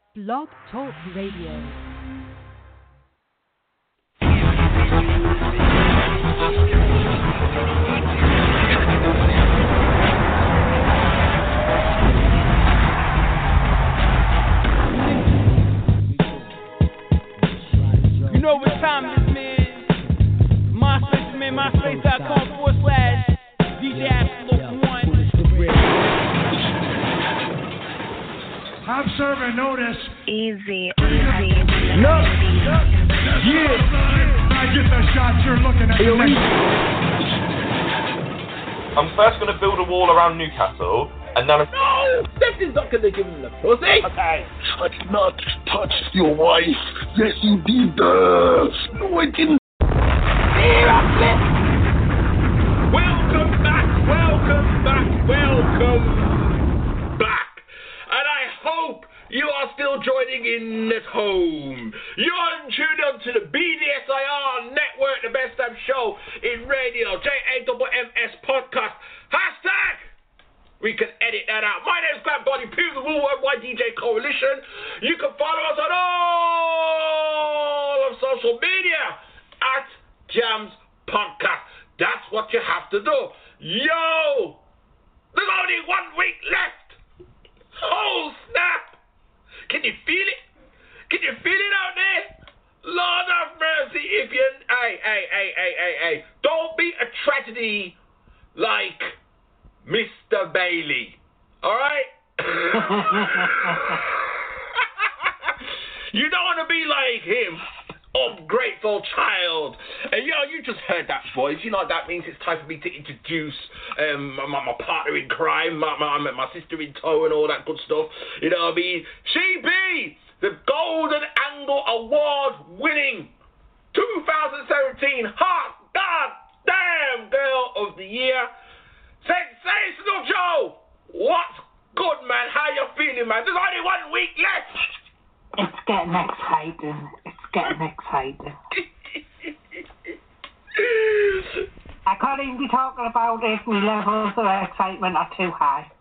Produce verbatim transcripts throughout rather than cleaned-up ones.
Blog Talk Radio. You know what time it is, man. MySpace, man, MySpace.com forward slash DJ Absolute One. I'm serving notice. Easy, easy. No. Yeah. I get the shot you're looking at. I'm first going to build a wall around Newcastle, and then... No! Stephen's not going to give him the pussy. Okay. I did not touch your wife. Yes, you did. Uh, no, I didn't. Welcome back, welcome back, welcome back. And I hope you are still joining in at home. You're tuned on to the B D S I R Network, the best damn show in radio. J A M M S podcast. Hashtag. We can edit that out. My name is Grant Body, P the Worldwide D J Coalition. You can follow us on all of social media at Jams Podcast. That's what you have to do. Yo! There's only one week left. Oh, snap! Can you feel it? Can you feel it out there? Lord have mercy if you... Hey, hey, hey, hey, hey, hey. Don't be a tragedy like Mister Bailey. Alright? You don't want to be like him. Ungrateful child. And yo, you just heard that voice. You know what that means? It's time for me to introduce um, my, my partner in crime, my, my, my sister in tow and all that good stuff. You know what I mean? She be the Golden Angle Award winning twenty seventeen Hot God Damn Girl of the Year, Sensational Joe. What's good, man? How you feeling, man? There's only one week left. It's getting exciting. It's getting exciting. I can't even be talking about it. My levels of excitement are too high.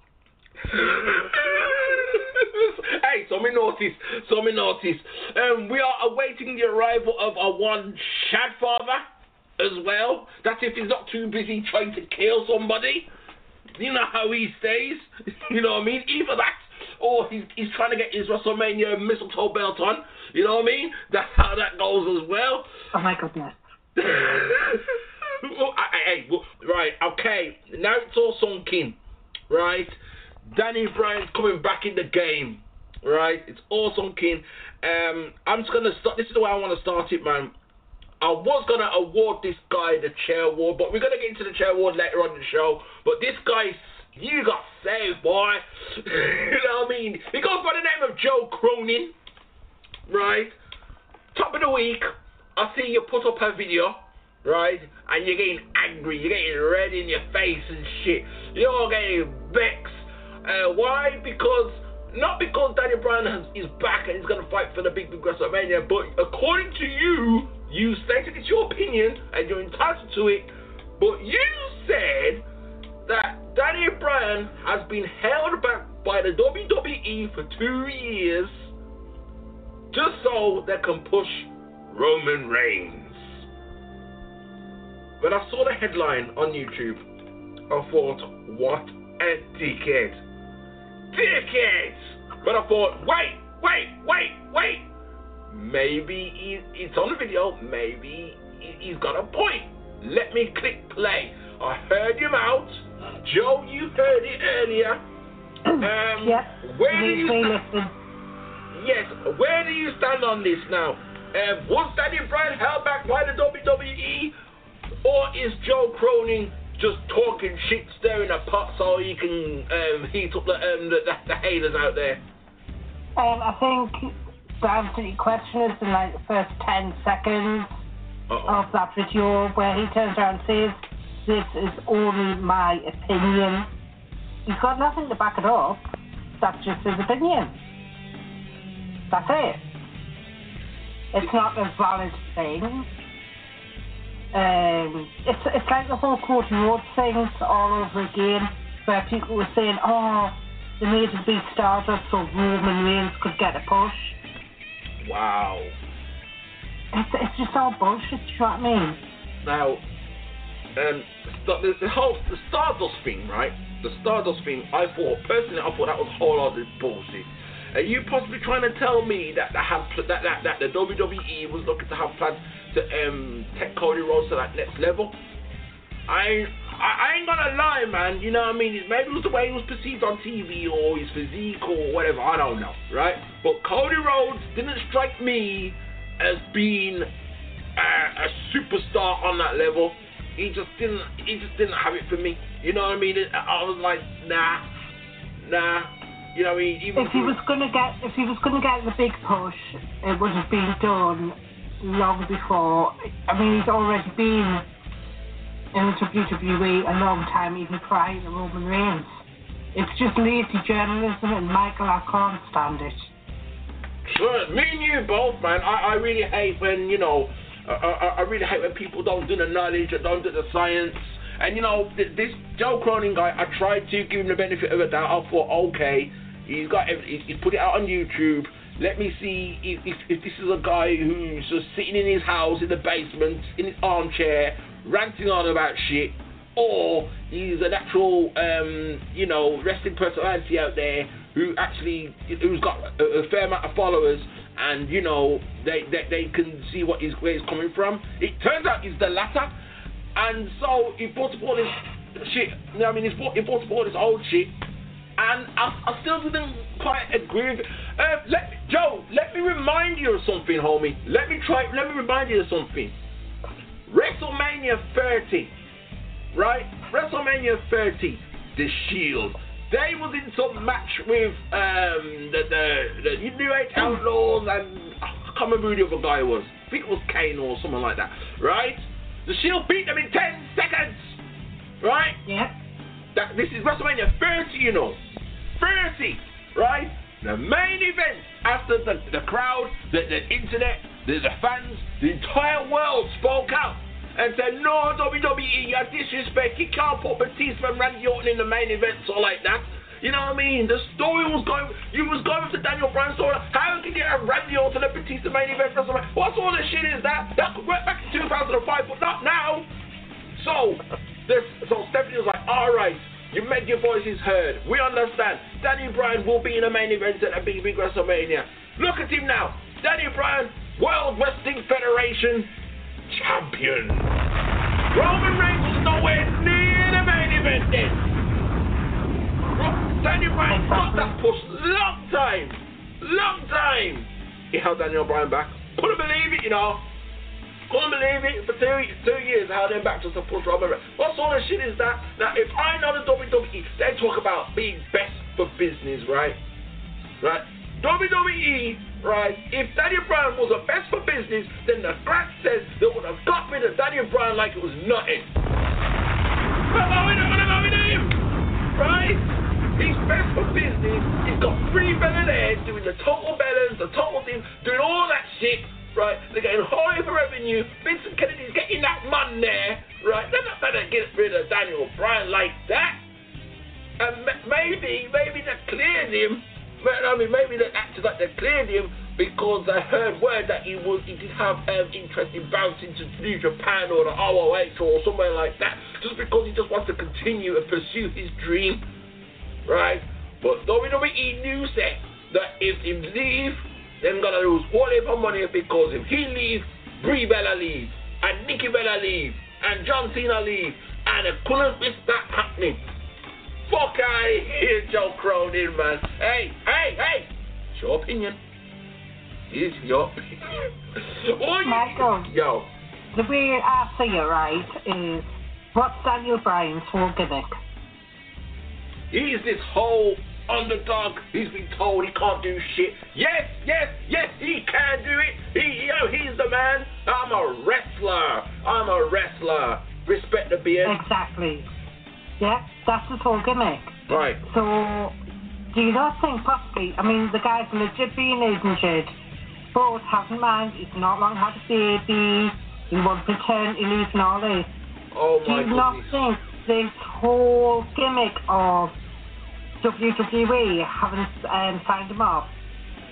Hey, so me notice, so me notice. Um, we are awaiting the arrival of our one Shadfather as well. That's if he's not too busy trying to kill somebody. You know how he stays. You know what I mean? Either that, or he's he's trying to get his WrestleMania mistletoe belt on. You know what I mean? That's how that goes as well. Oh my goodness. Well, I, I, I, well, right, okay. Now it's all sunk in, right? Danny Bryan's coming back in the game, right? It's all sunk in. Um, I'm just gonna start. This is the way I want to start it, man. I was going to award this guy the chair award, but we're going to get into the chair award later on in the show. But this guy, you got saved, boy. You know what I mean? He goes by the name of Joe Cronin, right? Top of the week, I see you put up a video, right? And you're getting angry, you're getting red in your face and shit. You're getting vexed. Uh, why? Because... Not because Danny Bryan has, is back and he's going to fight for the big, big WrestleMania, but according to you, you stated it's your opinion and you're entitled to it, but you said that Danny Bryan has been held back by the W W E for two years just so they can push Roman Reigns. When I saw the headline on YouTube, I thought, what a dickhead. Dickheads! But I thought, wait, wait, wait, wait. Maybe he, it's on the video. Maybe he, he's got a point. Let me click play. I heard him out. Joe, you heard it earlier. Um, yep. Where do you listen? Yes. Where do you stand on this now? Um, was Danny Bryan held back by the W W E, or is Joe Cronin just talking shit, stirring a pot so he can um, heat up the, um, the, the, the haters out there? Um, I think the answer to your question is in like the first ten seconds Uh-oh. of that video where he turns around and says, this is only my opinion. He's got nothing to back it up. That's just his opinion. That's it. It's not a valid thing. Um, it's it's like the whole Cody Rhodes thing all over again, where people were saying, oh, they made a big Stardust so Roman Reigns could get get a push. Wow. It's, it's just all bullshit, do you know what I mean? Now, um, the, the whole the Stardust thing, right? The Stardust thing, I thought, personally, I thought that was a whole lot of bullshit. Are you possibly trying to tell me that they have, that, that, that the W W E was looking to have plans to um, take Cody Rhodes to that next level? I, I I ain't gonna lie, man. You know what I mean? Maybe it was the way he was perceived on T V or his physique or whatever. I don't know, right? But Cody Rhodes didn't strike me as being a, a superstar on that level. He just didn't. He just didn't have it for me. You know what I mean? I was like, nah, nah. You know what I mean? Even if he was gonna get, if he was gonna get the big push, it would have been done long before. I mean, he's already been in the W W E a long time, even prior to Roman Reigns. It's just lazy journalism, and Michael, I can't stand it. Sure, me and you both, man. I, I really hate when, you know, I, I, I really hate when people don't do the knowledge or don't do the science. And, you know, this Joe Cronin guy, I tried to give him the benefit of the doubt. I thought, okay, he's got, he's put it out on YouTube. Let me see if, if, if this is a guy who's just sitting in his house in the basement, in his armchair, ranting on about shit, or he's an actual, um, you know, wrestling personality out there who actually, who's got a, a fair amount of followers, and, you know, they, they, they can see what he's, where he's coming from. It turns out he's the latter, and so he brought up all this shit, you know what I mean, he brought, he brought up all this old shit, and I, I still didn't quite agree with it. Uh, let, Joe, let me remind you of something, homie. Let me try, let me remind you of something. WrestleMania thirty, right? WrestleMania thirty, The Shield. They was in some match with um, the, the, the New Age Outlaws, and I can't remember who the other guy was. I think it was Kane or someone like that, right? The Shield beat them in ten seconds, right? Yeah. That, this is WrestleMania thirty, you know. thirty, right? The main event, after the, the crowd, the, the internet, the, the fans, the entire world spoke out and said, no, W W E, you disrespect, you can't put Batista and Randy Orton in the main event or like that. You know what I mean? The story was going, you was going with the Daniel Bryan story. How can you have Randy Orton and Batista main event? What sort of shit is that? That could work back in two thousand five, but not now. So, this, so Stephanie was like, all right, you made your voices heard. We understand. Daniel Bryan will be in the main event at a big, big WrestleMania. Look at him now. Daniel Bryan, World Wrestling Federation champion. Roman Reigns was nowhere near the main event then. Daniel Bryan got that push long time. Long time. He held Daniel Bryan back. Couldn't believe it, you know. Couldn't believe it. For two, two years, I held him back just to push Roman Reigns. What sort of shit is that? Now, if I know the W W E, they talk about being best for business, right? Right? W W E, right? If Daniel Bryan was the best for business, then the grant says they would have got rid of Daniel Bryan like it was nothing. But no, we don't want to go with him, right? He's best for business. He's got three billionaires doing the total balance, the total thing, doing all that shit. Right, they're getting high for revenue. Vincent Kennedy's getting that money there, right? They're not gonna get rid of Daniel Bryan like that. And maybe, maybe they cleared him. I mean, maybe they acted like they cleared him because I heard word that he was, he did have um, interest in bouncing to New Japan or the R O H or somewhere like that, just because he just wants to continue and pursue his dream, right? But W W E knew that that if he leave, they're gonna lose all their money, because if he leave, Brie Bella leave, and Nikki Bella leave, and John Cena leave, and I couldn't miss that happening. Fuck out of here, Joe Cronin, man. Hey, hey, hey! It's your opinion. It's your opinion. Oh, Michael, yo. the way I see it, right, is what's Daniel Bryan's whole gimmick? He's this whole underdog. He's been told he can't do shit. Yes, yes, yes, he can do it. He, you know, he's the man. I'm a wrestler. I'm a wrestler. Respect the beard. Exactly. Yeah, that's his whole gimmick. Right. So, do you not think possibly, I mean, the guy's legit being injured, but have in mind, he's not long had a baby, he wants paternity leave and all this. Oh my Do you not goodness. think this whole gimmick of W W E haven't um, signed him off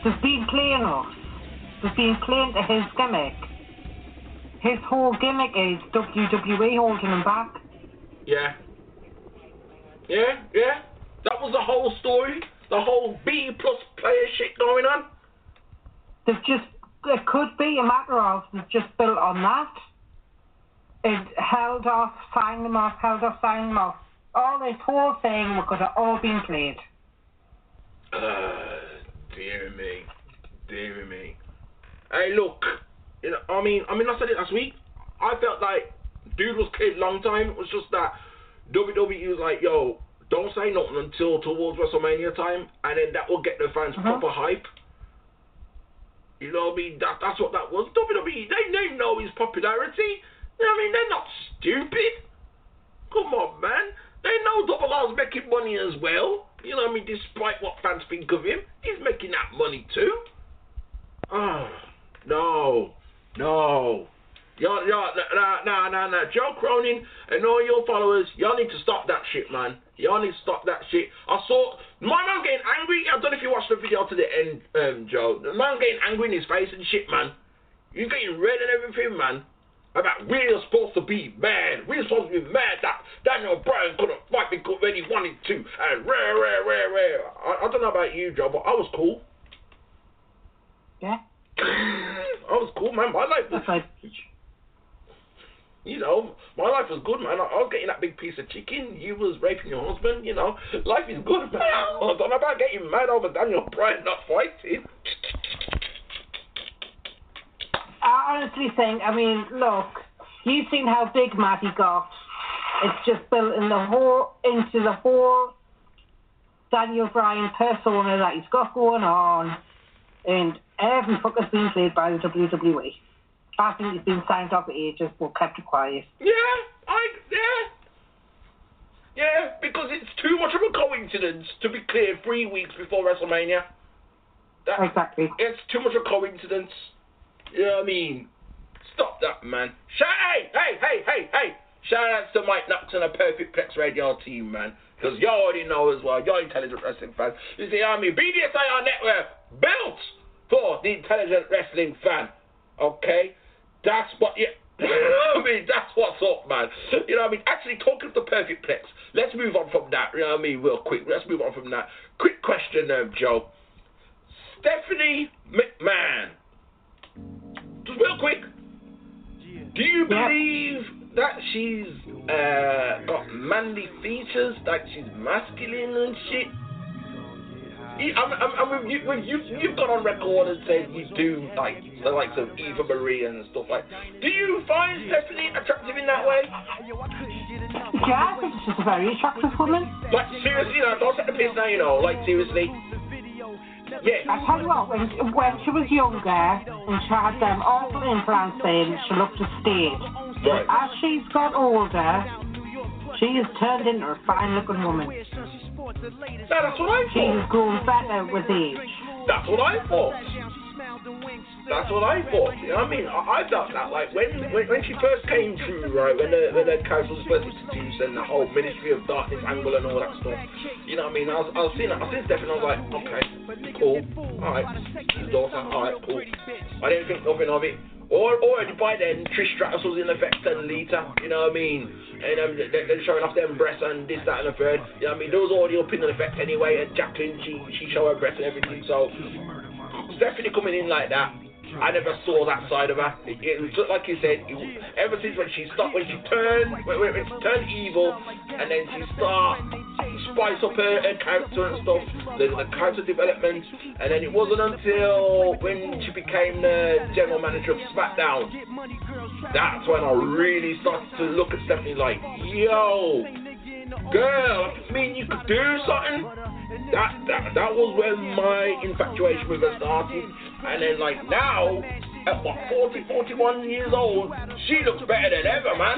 They've been playing us. They've been playing to his gimmick. His whole gimmick is W W E holding him back. Yeah. Yeah, yeah. That was the whole story. The whole B plus player shit going on. They've just, it could be a matter of they've just built on that. It held off, signed them off, held off, signed them off. All this whole thing could have all been played. Uh, dear me. Dear me. Hey, look. You know, I mean, I mean, I said it last week. I felt like dude was cleared long time. It was just that W W E was like, yo, don't say nothing until towards WrestleMania time, and then that will get the fans uh-huh. proper hype. You know what I mean? That, that's what that was. W W E, they, they know his popularity. You know what I mean? They're not stupid. Come on, man. They know Double R's making money as well. You know what I mean? Despite what fans think of him, he's making that money too. Oh, no. No. Y'all, y'all, nah, nah, nah, nah. Joe Cronin and all your followers, y'all need to stop that shit, man. Y'all need to stop that shit. I saw my man getting angry. I don't know if you watched the video to the end, um, Joe. The man getting angry in his face and shit, man. You're getting red and everything, man. About we're supposed to be mad. We're supposed to be mad that Daniel Bryan couldn't fight because when he wanted to. And rare, rare, rare, rare. I, I don't know about you, Joe, but I was cool. Yeah. I was cool, man. My life was, you know, my life was good, man. I, I was getting that big piece of chicken. You was raping your husband, you know. Life is good, man. I don't know about getting mad over Daniel Bryan not fighting. I honestly think, I mean, look, you've seen how big Matty got. It's just built in the whole, into the whole Daniel Bryan persona that he's got going on. And every fuck has been played by the W W E. I think he's been signed off for ages, but kept it quiet. Yeah, I, yeah. Yeah, because it's too much of a coincidence to be cleared three weeks before WrestleMania. That, exactly. It's too much of a coincidence. You know what I mean? Stop that, man. Shout, hey, hey, hey, hey, hey. Shout out to Mike Knox and the Perfect Plex Radio team, man. Because you already know as well, you're intelligent wrestling fans. You see, I mean, B D S I R Network built for the intelligent wrestling fan. Okay? That's what, yeah. I mean, that's what's up, man. You know what I mean? Actually, talking of the Perfect Plex, let's move on from that. You know what I mean? Real quick. Let's move on from that. Quick question, um, Joe. Stephanie McMahon. Just real quick. Do you believe that she's uh, got manly features, like she's masculine and shit? I'm, I'm, I'm with you, with you, you've gone on record and said you do like the likes of Eva Marie and stuff like. Do you find Stephanie attractive in that way? Yeah, I think she's a very attractive woman. Like seriously, no, don't take the piss now, you know. Like seriously. Yeah. I tell you what, when, when she was younger and she had them awful implants in, she looked a stage. Right. As she's got older, she has turned into a fine-looking woman. No, that's what I thought. She's grown better with age. That's what I thought. That's what I thought. You know what I mean? I, I felt that, like, when, when when she first came through, right, when the, when the council was first introduced and the whole Ministry of Darkness angle and all that stuff, you know what I mean? I was, I was seeing that. I was seeing Stephanie, I was like, okay, cool, alright, his daughter, alright, cool. I didn't think nothing of it. Or, already by then, Trish Stratus was in effect and Lita, you know what I mean? And um, they're, they're showing off them breasts and this, that, and the third. You know what I mean? There was already up in effect anyway, and Jacqueline, she, she showed her breasts and everything, so Stephanie coming in like that, I never saw that side of her. It, it was just like you said, it, ever since when she stopped, when she turned, when, when she turned evil, and then she started spice up her, her character and stuff, the, the character development, and then it wasn't until when she became the general manager of SmackDown, that's when I really started to look at Stephanie like, yo, girl, I mean you could do something. That, that that was when my infatuation with her started. And then like now, at what, forty, forty-one years old, she looks better than ever, man.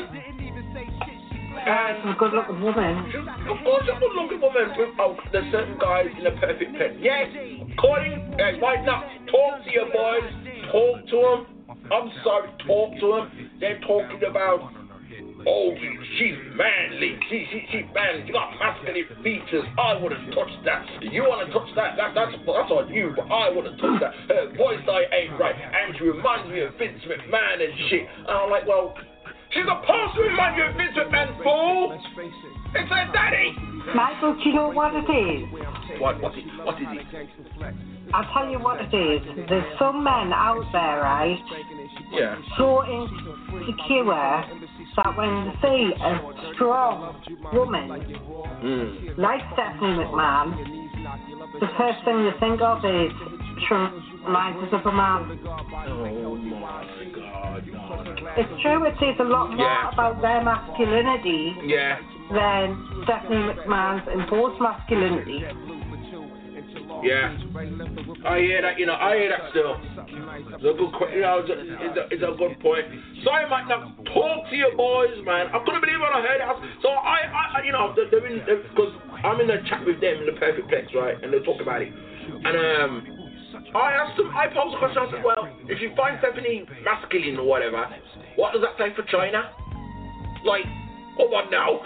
And she's a good looking woman. Of course a good looking woman. Oh, there's certain guys in a perfect pen. Yes, according, uh, right now, talk to your boys, talk to them. I'm sorry, talk to them. They're talking about oh, she's manly. She, she, she's manly. She got masculine features. I wouldn't touch that. You want to touch that? That that's that's on you. But I wouldn't touch that. Her voice I ain't right, and she reminds me of Vince McMahon and shit. And I'm like, well, she's supposed to remind you of Vince McMahon, fool. It's her daddy. Michael, do you know what it is? What? What is? What is it? I'll tell you what it is. There's some men out there, right? Yeah. So insecure that when they see a strong woman Mm. like Stephanie McMahon, the first thing you think of is she reminds us of a man. Oh my God. No. It's true, it says a lot more Yeah. about their masculinity Yeah. than Stephanie McMahon's enforced masculinity. Yeah. I hear that. You know, I hear that still. It's a good, que- you know, it's a, it's, a, it's a good point. So I might not talk to you boys, man. I couldn't believe when I heard it. So I, I, you know, they're in, because I'm in a chat with them in the Perfect Plex, right? And they talk about it. And um, I asked them, I posed a question. I said, well, if you find Stephanie masculine or whatever, what does that say for China? Like, come on now.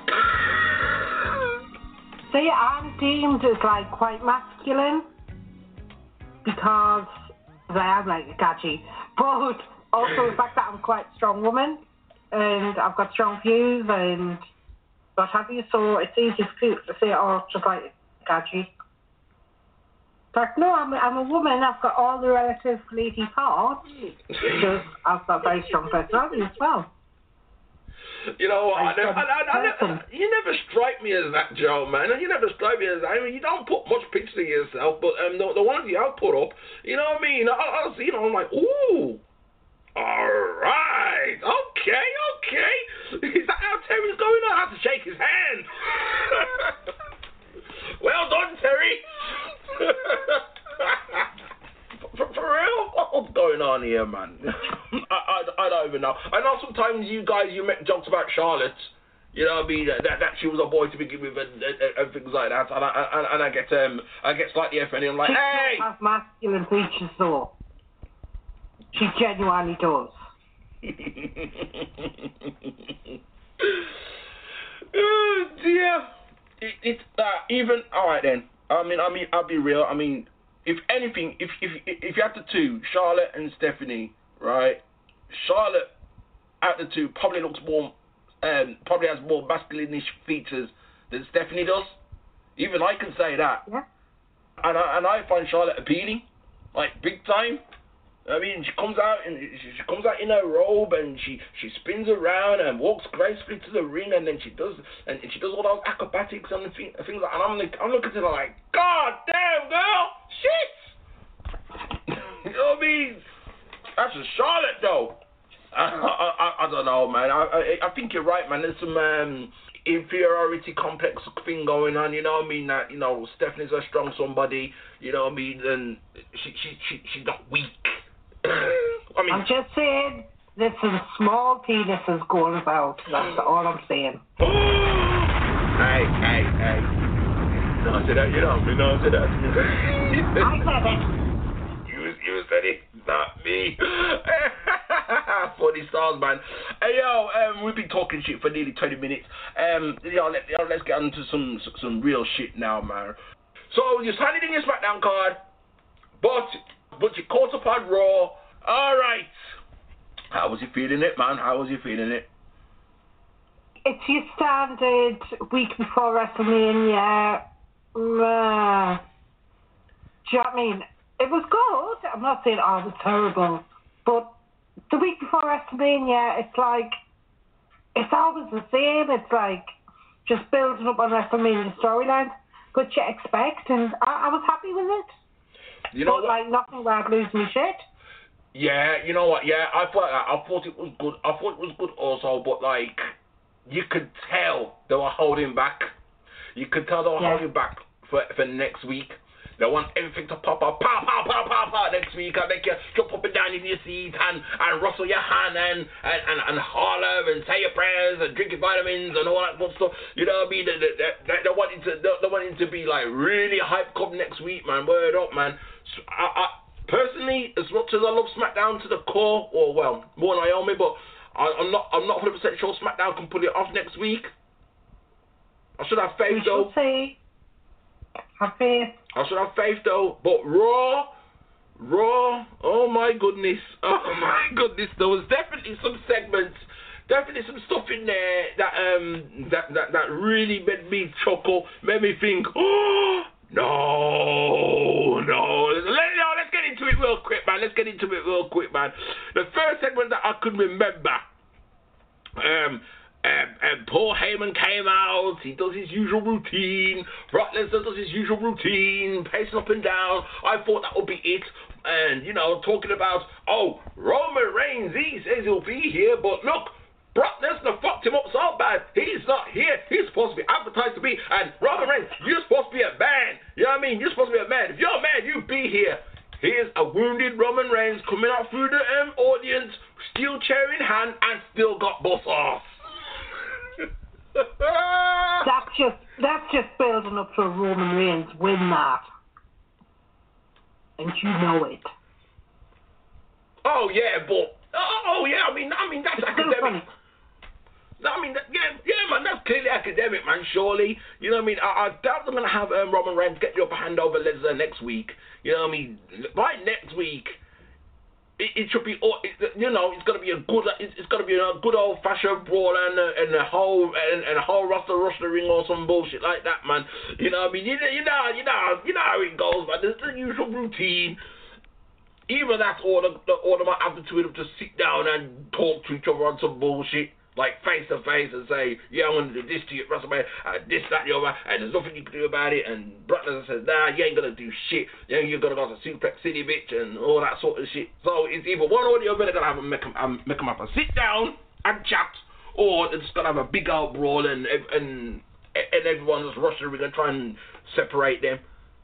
See, I'm deemed as like quite masculine because I am like a gadget, but also the fact that I'm quite a strong woman and I've got strong views and what have you, so it's easy for people to say, oh, just like a gadget. But no, I'm, I'm a woman, I've got all the relative lady parts, just I've got very strong personality as well. You know what? I never, I, I, I never, person. you never strike me as that, Joe, man. You never strike me as that. I mean, you don't put much picture of yourself, but um, the, the ones you have put up, you know what I mean? I, I see, you know, I'm like, ooh, all right, okay, okay. Is that how Terry's going on? I have to shake his hand. Well done, Terry. For, for real? What's going on here, man? I, I, I don't even know. I know sometimes you guys, you make jokes about Charlotte, you know what I mean, that, that she was a boy to begin with and, and, and things like that, and I, and, and I get um, I get slightly offended. I'm like, She hey! does have masculine features though. She genuinely does. Oh dear. It, it's uh, even, alright then. I mean, I mean, I'll be real. I mean, if anything, if if if you had the two, Charlotte and Stephanie, right? Charlotte, out the two, probably looks more, um, probably has more masculine-ish features than Stephanie does. Even I can say that. Yeah. And I and I find Charlotte appealing, like big time. I mean, she comes out and she, she comes out in her robe and she, she spins around and walks gracefully to the ring and then she does and, and she does all those acrobatics and things, things like. And I'm like, I'm looking at her like, God damn, girl, shit. You know what I mean? That's a Charlotte though. I, I, I, I don't know, man. I, I I think you're right, man. There's some um, inferiority complex thing going on. You know what I mean? That you know, Stephanie's a strong somebody. You know what I mean? And she she she she's not weak. I mean, I'm just saying there's some small penises going about. That's all I'm saying. hey, hey, hey. No, I said that, you know, no, I said that. I said it. You, you said it, not me. Funny stars, man. Hey, yo, um, we've been talking shit for nearly twenty minutes. Um, yo, let, yo, let's get into some some real shit now, man. So, you signed it in your SmackDown card, but... But you caught up on Raw. All right. How was you feeling it, man? How was you feeling it? It's your standard week before WrestleMania. Uh, do you know what I mean? It was good. I'm not saying, oh, it was terrible. But the week before WrestleMania, it's like, it's always the same. It's like just building up on WrestleMania storylines, which you expect. And I, I was happy with it. You know but, what? like, nothing where I'd lose my shit. Yeah, you know what? Yeah, I thought I thought it was good. I thought it was good also, but like, you could tell they were holding back. You could tell they were Yeah. holding back for for next week. They want everything to pop up, pow, pow, pow, pow, pow next week. I make you jump up and down in your seat and, and rustle your hand and, and, and, and holler and say your prayers and drink your vitamins and all that good stuff. You know what I mean? They, they, they, they want it to, they, they want it to be like really hype come next week, man. Word up, man. So, I, I, personally, as much as I love SmackDown to the core, or well, more Naomi, but I, I'm not I'm not one hundred percent sure SmackDown can pull it off next week. I should have faith We though. shall see. Have faith. I should have faith though. But Raw, Raw, oh my goodness, oh my goodness, there was definitely some segments, definitely some stuff in there that um that that, that really made me chuckle, made me think, oh no, no. Let, no, let's get into it real quick, man. Let's get into it real quick, man. The first segment that I could remember, um. Um, and Paul Heyman came out, he does his usual routine, Brock Lesnar does his usual routine, pacing up and down. I thought that would be it. And, you know, talking about, oh, Roman Reigns, he says he'll be here, but look, Brock Lesnar fucked him up so bad, he's not here, he's supposed to be advertised to be, and Roman Reigns, you're supposed to be a man, you know what I mean, you're supposed to be a man, if you're a man, you be here. Here's a wounded Roman Reigns coming out through the um, audience, steel chair in hand, and still got boss ass. That's just that's just building up to a Roman Reigns win that, and you know it. Oh yeah, but oh yeah, I mean, I mean that's academic. I mean, that, yeah, yeah, man, that's clearly academic, man. Surely, you know what I mean. I, I doubt they're gonna have um, Roman Reigns get the upper hand over Lesnar next week. You know what I mean? By next week, it, it should be, it, you know, it's gonna be a good, it's, it's gonna be a good old fashioned brawl and a, and a whole and, and a whole roster rustling or some bullshit like that, man. You know what I mean? You, you know, you know, you know how it goes, man. There's the usual routine. Either that's or the, or they might have the two of them to sit down and talk to each other on some bullshit. Like face to face and say, yeah, I'm gonna do this to you at WrestleMania, and this, that, and the other, and there's nothing you can do about it. And Brock Lesnar says, nah, you ain't gonna do shit. You know, you're gonna go to Suplex City, bitch, and all that sort of shit. So it's either one or the other. They're gonna have them make them, um, make them have a sit down and chat, or they're just gonna have a big old brawl and and and everyone's rushing and try and separate them.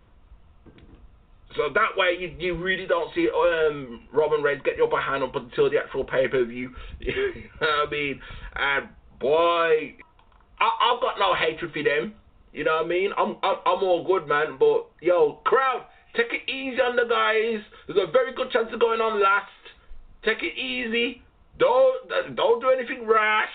So that way, you you really don't see um, Roman Reigns get the upper hand up until the actual pay-per-view. You know what I mean? And boy, I, I've got no hatred for them. You know what I mean? I'm I'm, I'm all good, man. But yo, crowd, take it easy on the guys. There's a very good chance of going on last. Take it easy. Don't don't do anything rash.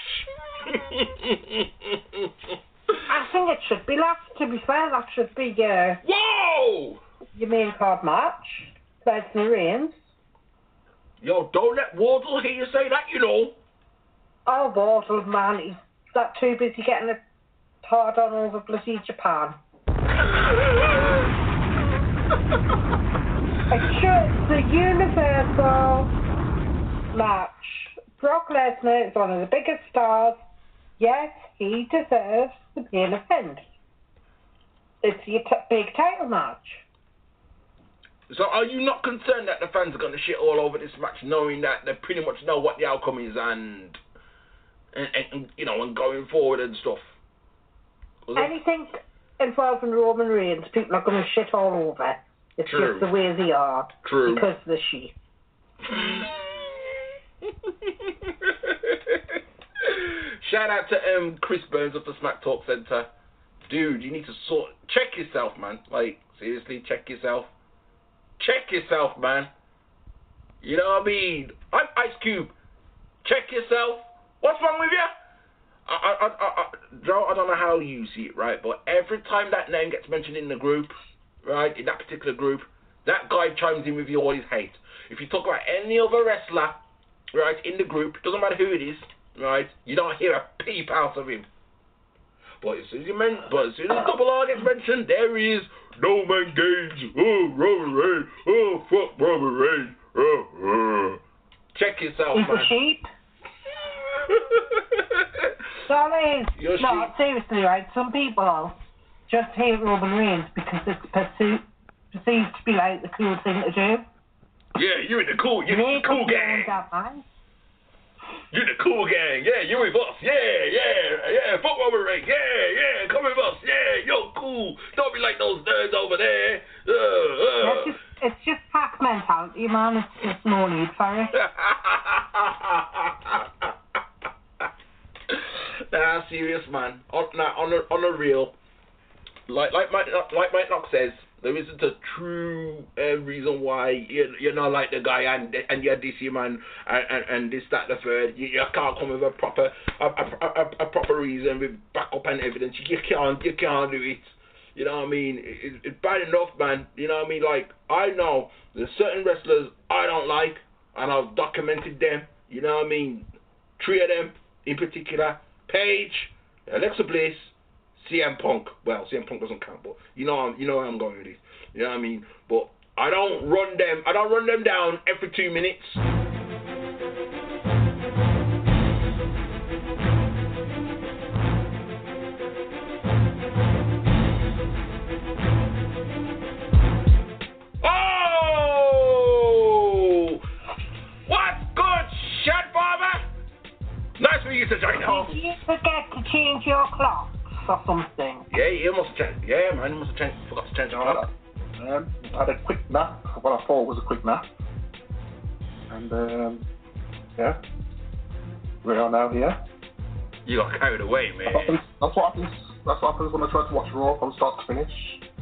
I think it should be last. To be fair, that should be uh, Whoa! your main card match. Lesnar Reigns. Yo, don't let Wardle hear you say that, you know. Oh, Wardle, man, he's that too busy getting a hard on over bloody Japan. It's sure the Universal match. Brock Lesnar is one of the biggest stars. Yes, he deserves the main event. It's your t- big title match. So are you not concerned that the fans are going to shit all over this match, knowing that they pretty much know what the outcome is and, and, and you know, and going forward and stuff? Anything involving Roman Reigns, people are going to shit all over. It's True. just the way they are. True. Because of the shit. Shout out to um, Chris Burns of the Smack Talk Center. Dude, you need to sort... Check yourself, man. Like, seriously, check yourself. Check yourself, man. You know what I mean? I'm Ice Cube. Check yourself. What's wrong with you? I, I, I, I, Joe, I don't know how you see it, right? But every time that name gets mentioned in the group, right, in that particular group, that guy chimes in with you all his hate. If you talk about any other wrestler, right, in the group, doesn't matter who it is, right, you don't hear a peep out of him. But as soon as, you men- but as, soon as a couple of gets mentioned, there he is. No man Gage. Oh, Roman Reigns. Oh, fuck Roman Reigns. Oh, oh. Check yourself, He's man. a sheep. Sorry. You're a No, sheep. seriously, right? Some people just hate Roman Reigns because it's perceived, perceived to be like the cool thing to do. Yeah, you're in the cool, you're in the cool gang. You're the cool gang. Yeah, you're with us. Yeah, yeah, yeah. Fuck Roman Reigns. Yeah, yeah. Come with us. Yeah, you're cool. Don't be like those nerds over there. Uh, uh. It's just, it's just pack mentality, man. It's just no need for it. Nah, serious, man. On, nah, on, a, on a real, like like Mike, like Mike Knox says, There isn't a true uh, reason why you, you're not like the guy and and you're this man and, and, and this, that, the third. You, you can't come with a proper a, a, a, a proper reason with backup and evidence. You can't you can't do it. You know what I mean? It, it's bad enough, man. You know what I mean? Like, I know there's certain wrestlers I don't like, and I've documented them. You know what I mean? Three of them in particular: Paige, Alexa Bliss, C M Punk. Well, C M Punk doesn't count, but you know, you know where I'm going with this. You know what I mean? But I don't run them. I don't run them down every two minutes. Oh, what good shot, Barber? Nice for you to join us. Did you forget to change your clock? Or something. Yeah, he must have changed. Yeah, man, he must have changed. Forgot to change the clock. Um, I had a quick nap, what I thought was a quick nap. And, um, yeah. We are now here. You got carried away, man. That's what happens, that's what happens, that's what happens when I try to watch Raw from start to finish.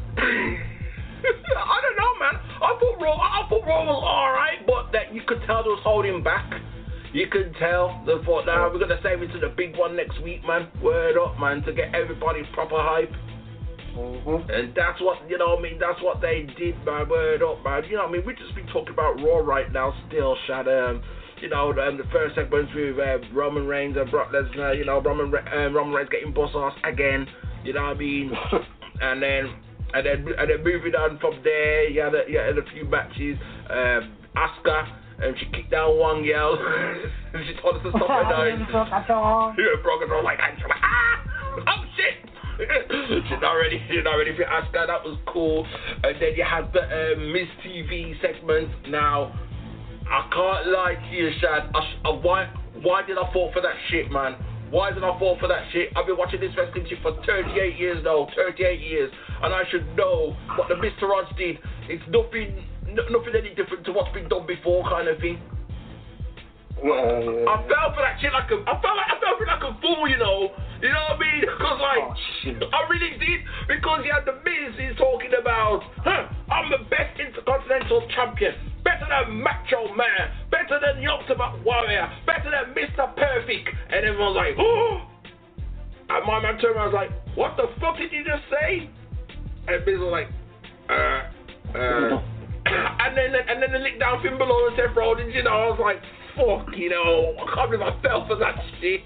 I don't know, man. I thought Raw, I thought Raw was alright, but that you could tell they was holding back. You could tell they thought, nah, we're gonna save it to the big one next week, man. Word up, man, to get everybody proper hype. Mm-hmm. And that's what, you know what I mean, that's what they did, man. Word up, man. You know what I mean, we just been talking about Raw right now still, Shad. Um, you know, um, the first segment with uh, Roman Reigns and Brock Lesnar, you know, Roman, um, Roman Reigns getting boss ass again, you know what I mean? and then and then and then moving on from there, you had a, you had a few matches. Um, Asuka, and she kicked down one girl. and she told us to stop her nose. Yeah, broke it all like, ah, oh shit. she's not ready, she's not ready for Asuka, that was cool. And then you had the uh, Miz T V segment. Now, I can't lie to you, Shad. I sh- I, why, why did I fall for that shit, man? Why did I fall for that shit? I've been watching this wrestling shit for thirty-eight years now, thirty-eight years, and I should know what the Mister Rogers did. It's nothing, n- nothing any different to what's been done before, kind of thing. Yeah, yeah. I fell for that shit like a, I felt like I fell for it like a fool, you know. You know what I mean? Because like, oh, I really did. Because you had the Miz is talking about, huh, I'm the best Intercontinental Champion, better than Macho Man, better than the Ultimate Warrior, better than Mister Perfect, and everyone's like, oh. And my man turned around and was like, what the fuck did you just say? And Miz was like, uh, uh. and then and then the lick down Finn Balor and Seth Rollins, you know, I was like, fuck, you know, I can't believe I fell for that shit.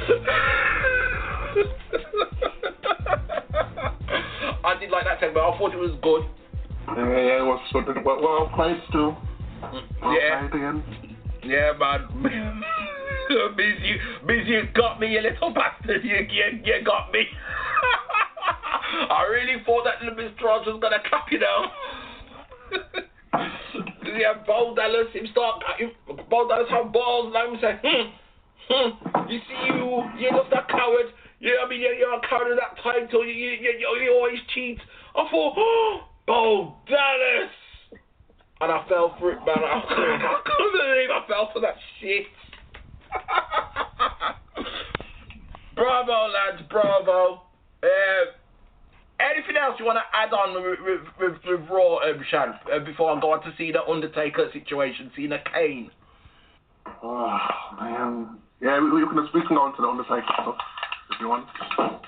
I did like that segment, I thought it was good. Yeah, yeah, it was good. Well, well played too. Well yeah. played again. Yeah, man. Biz, you, Biz, you got me, you little bastard. You, you, you got me. I really thought that little Mister Rogers was gonna clap, you know. Yeah, Bo Dallas, him start, Bo Dallas have balls, and I'm saying, hmm, hmm, you see you, you're just a coward. Yeah, I mean, you're, you're a coward at that time, so you, you, you, you always cheat. I thought, oh, Bo Dallas. And I fell for it, man. I couldn't believe I fell for that shit. Bravo, lads, bravo. Uh, anything else you want to add on with, with, with, with Raw, um, Shad, uh, before I go on to see the Undertaker situation, seeing a Kane? Oh, man. Yeah, we, we, can, we can go on to the Undertaker stuff, if you want.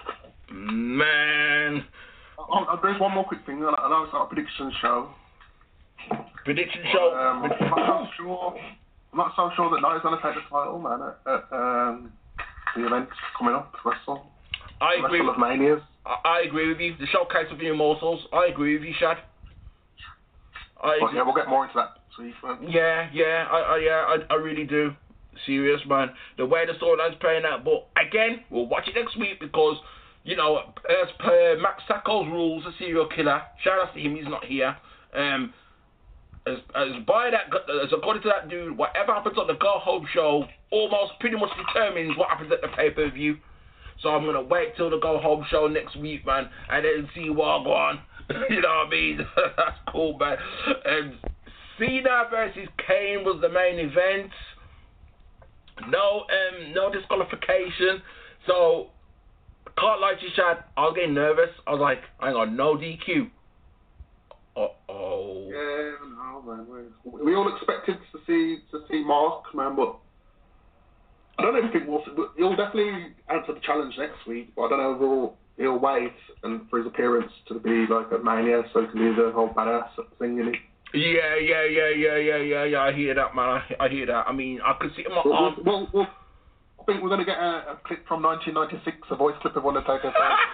Man. Oh, oh, there's one more quick thing. I know it's not a prediction show. Prediction show? Um, I'm, not so sure, I'm not so sure that Knight's going to take the title, man, at, at um, the event coming up, Wrestle. I agree. Wrestle of Manias. I agree with you. The showcase of the Immortals. I agree with you, Shad. I But yeah, we'll get more into that next week. Yeah, yeah, I, I, yeah, I, I really do. Serious, man. The way the storyline's playing out. But again, we'll watch it next week because, you know, as per Max Sacco's rules, a serial killer. Shout out to him. He's not here. Um, as as by that, as according to that dude, whatever happens on the Go Home show almost pretty much determines what happens at the pay per view. So I'm gonna wait till the Go Home show next week, man, and then see what I go on. You know what I mean? That's cool, man. Um, Cena versus Kane was the main event. No, um, no disqualification. So can't lie to you, Chad. I was getting nervous. I was like, hang on, no D Q. Uh-oh. Yeah, no, man. We, we all expected to see to see Mark, man, but I don't even think we'll, he'll definitely answer the challenge next week, but I don't know if he'll, he'll wait and for his appearance to be like at Mania so he can do the whole badass thing, you know? Yeah, yeah, yeah, yeah, yeah, yeah, yeah, I hear that, man. I, I hear that. I mean, I could see him on... Well, well, well, I think we're going to get a, a clip from nineteen ninety-six, a voice clip of Undertaker.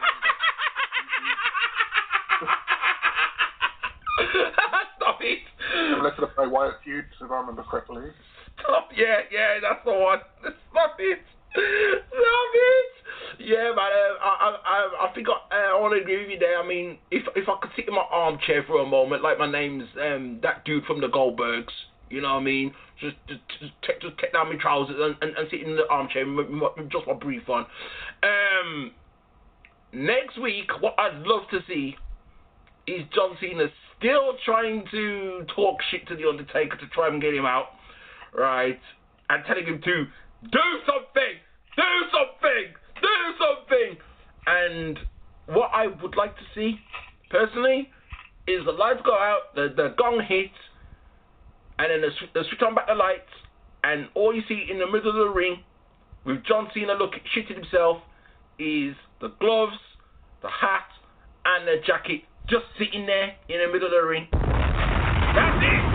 Stop it. Similar to the Bray Wyatt feud, if I remember correctly. Stop, yeah, yeah, that's the one. Stop it. Stop it. Yeah, man, uh, I, I, I think I, uh, I want to agree with you there. I mean, if if I could sit in my armchair for a moment, like my name's um, that dude from the Goldbergs, you know what I mean? Just just, just, take, just take down my trousers and, and, and sit in the armchair with, with just my brief on. Um, next week, what I'd love to see is John Cena still trying to talk shit to The Undertaker to try and get him out, right? And telling him to do something, do something, do something. And what I would like to see, personally, is the lights go out, the, the gong hits, and then they, they switch on back the lights, and all you see in the middle of the ring, with John Cena looking shitting himself, is the gloves, the hat, and the jacket just sitting there in the middle of the ring. That's it!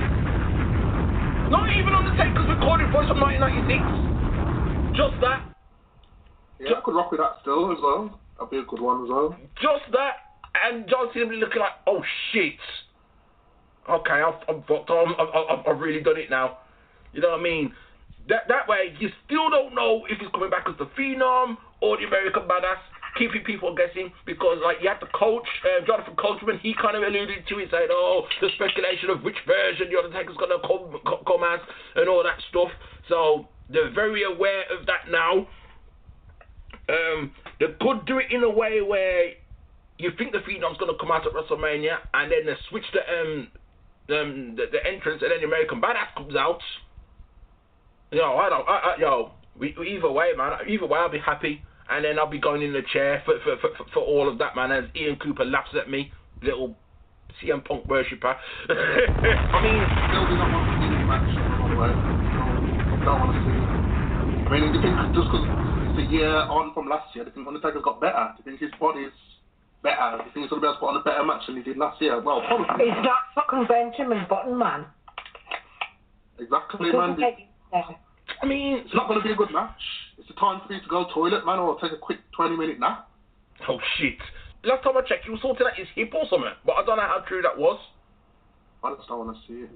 Not even Undertaker's recorded voice from nineteen ninety-six. Just that. Yeah, just, I could rock with that still as well. That'd be a good one as well. Just that, and John Cena be looking like, oh shit. Okay, I've, I'm fucked. I've, I've, I've really done it now. You know what I mean? That that way, you still don't know if he's coming back as the Phenom or the American Badass, keeping people guessing, because like you had the coach, um, Jonathan Coachman, he kind of alluded to it, saying, oh, the speculation of which version the Undertaker's going to come, come as, and all that stuff. So they're very aware of that now. Um, they could do it in a way where you think the Phenom's going to come out at WrestleMania, and then they switch the um, um the, the entrance, and then the American Badass comes out. Yo, I don't, I, I, yo, we, either way, man, either way, I'll be happy. And then I'll be going in the chair for for, for, for all of that, man, as Ian Cooper laughs at me, little C M Punk worshipper. I mean... Still do not want to see this match, by the way. I don't want to see it. I mean, do you think just because it's a year on from last year, do you think Undertaker's got better? Do you think his body's better? Do you think he's going to be able to put on a better match than he did last year? Well, probably. He's not fucking Benjamin Button, man. Exactly, man. I mean, it's not going to be a good match. It's a time for you to go toilet, man, or take a quick twenty minute nap. Oh shit! Last time I checked, he was sorting out his hip or something, but I don't know how true that was. I just don't want to see it.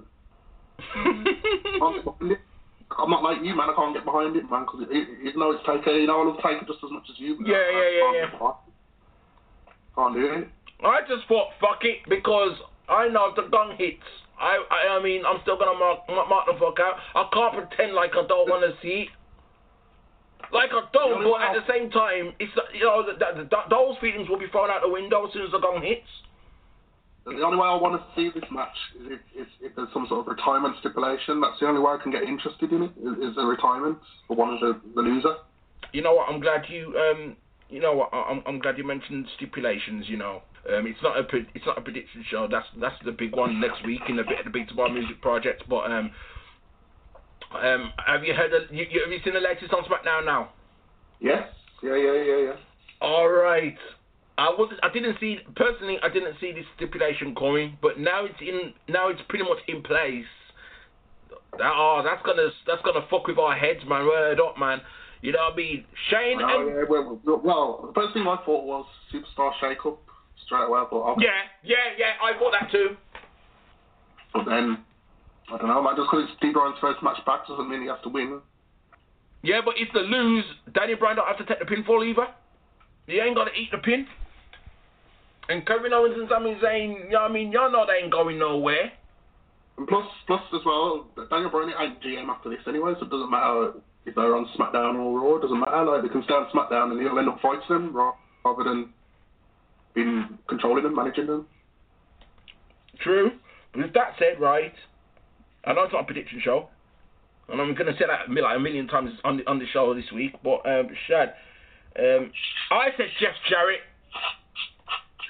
I'm not like you, man. I can't get behind it, man, because even though it's Taker, you know, I love Taker just as much as you. Yeah, yeah, yeah, yeah. Can't do it. I just thought, fuck it, because I know the gong hits. I, I, I mean, I'm still gonna mark, mark the fuck out. I can't pretend like I don't want to see it. Like I don't, but at the same time, it's you know, the, the, the, those feelings will be thrown out the window as soon as the gong hits. The only way I want to see this match is if, if, if there's some sort of retirement stipulation. That's the only way I can get interested in it, is, is a retirement for one of the, the loser. You know what? I'm glad you, um, you know what? I'm, I'm glad you mentioned stipulations. You know. Um, it's not a it's not a prediction show. That's that's the big one next week in the bit the Beat to Bar Music Project. But um, um, have you heard? The, you, you, have you seen the latest on SmackDown now? Yes. Yeah. Yeah. Yeah. Yeah. All right. I was I didn't see personally. I didn't see this stipulation coming, but now it's in. Now it's pretty much in place. That, oh, that's gonna that's gonna fuck with our heads, man. Word up, man. You know what I mean? Shane. Oh, and yeah, well, well, the first thing I thought was Superstar Shake-Up. Straight away, I thought, oh. Yeah, yeah, yeah, I thought that too. But then, I don't know, man, just because it's D. Bryan's first match back doesn't mean he has to win. Yeah, but if they lose, Daniel Bryan don't have to take the pinfall either. He ain't got to eat the pin. And Kevin Owens and Sami Zayn, you know what I mean, y'all know they ain't going nowhere. And plus, plus as well, Daniel Bryan ain't G M after this anyway, so it doesn't matter if they're on SmackDown or Raw, it doesn't matter, like, they can stay on SmackDown and he'll end up fighting them rather than been controlling them, managing them. True. But with that said, right, I know it's not a prediction show, and I'm going to say that like a million times on the, on the show this week, but, um, Shad, um, I said Jeff Jarrett.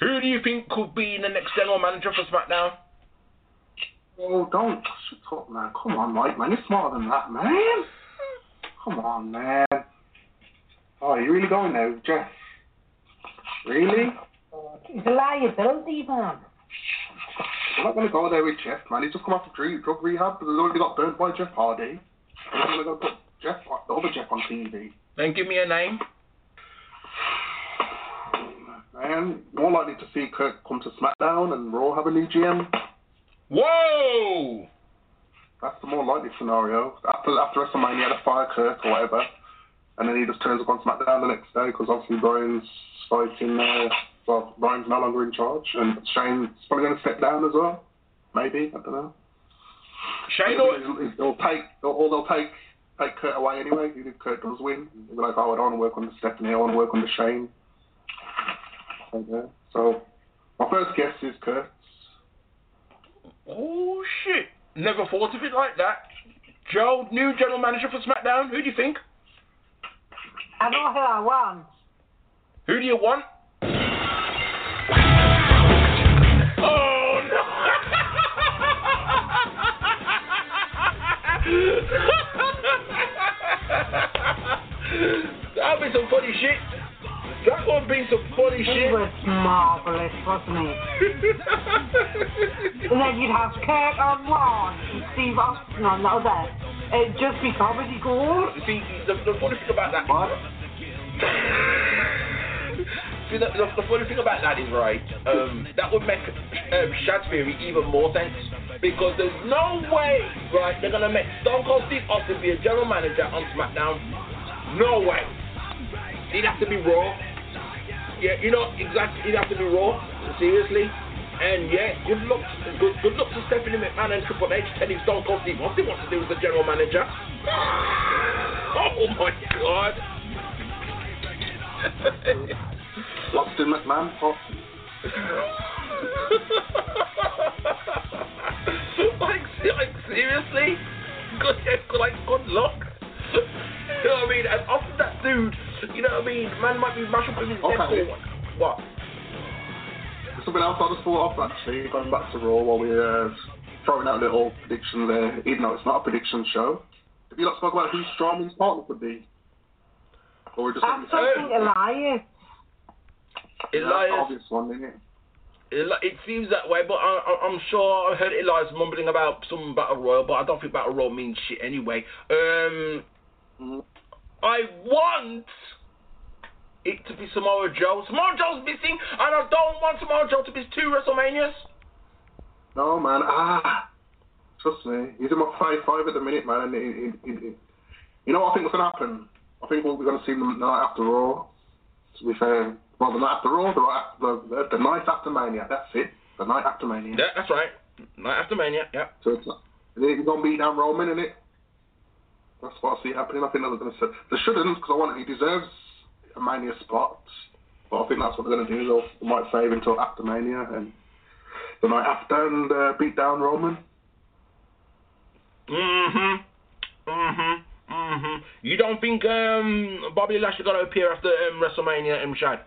Who do you think could be the next general manager for SmackDown? Oh, don't shut up, man. Come on, Mike, man. You're smarter than that, man. Come on, man. Oh, you really going there, Jeff? Really? He's a liability, man. I'm not going to go there with Jeff, man. He's just come off the drug, drug rehab, but he's already got burnt by Jeff Hardy. I'm going to put Jeff, the other Jeff on T V. Then give me a name. Man, more likely to see Kurt come to SmackDown and Raw have a new G M. Whoa! That's the more likely scenario. After after WrestleMania, they fire Kurt or whatever, and then he just turns up on SmackDown the next day because obviously Brian's fighting. Uh, well, Brian's no longer in charge, and Shane's probably going to step down as well. Maybe, I don't know. Shane, they'll, they'll take, they'll, or they'll take take Kurt away anyway. Even if Kurt does win, they'll be like, oh, I don't want to work under Stephanie. I want to work under Shane. Okay. So my first guess is Kurt. Oh shit! Never thought of it like that. Joe, new general manager for SmackDown. Who do you think? I know who I want. Who do you want? Oh no! That'll be some funny shit. That would be some funny He shit. was marvellous, wasn't he? And then you'd have Kurt on one and Steve Austin on the other. It'd just be comedy gold. See, the, the funny thing about that. See, the, the, the funny thing about that is, right, um, that would make um, Shad's theory even more sense. Because there's no way, right, they're going to make Stone Cold Steve Austin be a general manager on SmackDown. No way. It'd have to be Raw. Yeah, you know, exactly, it'd have to be Raw. Seriously. And yeah, good luck, good, good luck to Stephanie McMahon and Triple H telling Stone Cold Steve Austin what to do as the general manager. Oh my God. Austin McMahon. Oh. like, like, seriously? Good, like, good luck. You know what I mean? And after that dude, you know what I mean? Man might be mashed up with his Okay. head. What? There's something else I just thought of actually, going back to Raw while we're uh, throwing out a little prediction there, even though it's not a prediction show. Have you not spoke about who Strowman's partner could be? Or we're just I'm thinking Elias. That's Elias. the obvious one, isn't it? Eli- It seems that way, but I, I, I'm sure I heard Elias mumbling about some Battle Royal, but I don't think Battle Royal means shit anyway. Um, Mm-hmm. I want it to be Samoa Joe. Samoa Joe's missing, and I don't want Samoa Joe to miss two WrestleManias. No, man. Ah, trust me. He's in my five five at the minute, man. And it, it, it, it, you know what I think was going to happen? I think we're going to see him the night after Raw. To be fair, well, the night after Raw, the, right, the, the, the night after Mania. That's it. The night after Mania. Yeah, that's right. Night after Mania. Yeah. So it's not. He's going to beat down Roman, isn't it? That's what I see happening. I think they're going to say they shouldn't, because I want he deserves a Mania spot. But I think that's what they're going to do. They'll, they might save until after Mania and the night after and uh, beat down Roman. Mhm. Mhm. Mhm. You don't think um, Bobby Lashley got to appear after um, WrestleMania and Shad?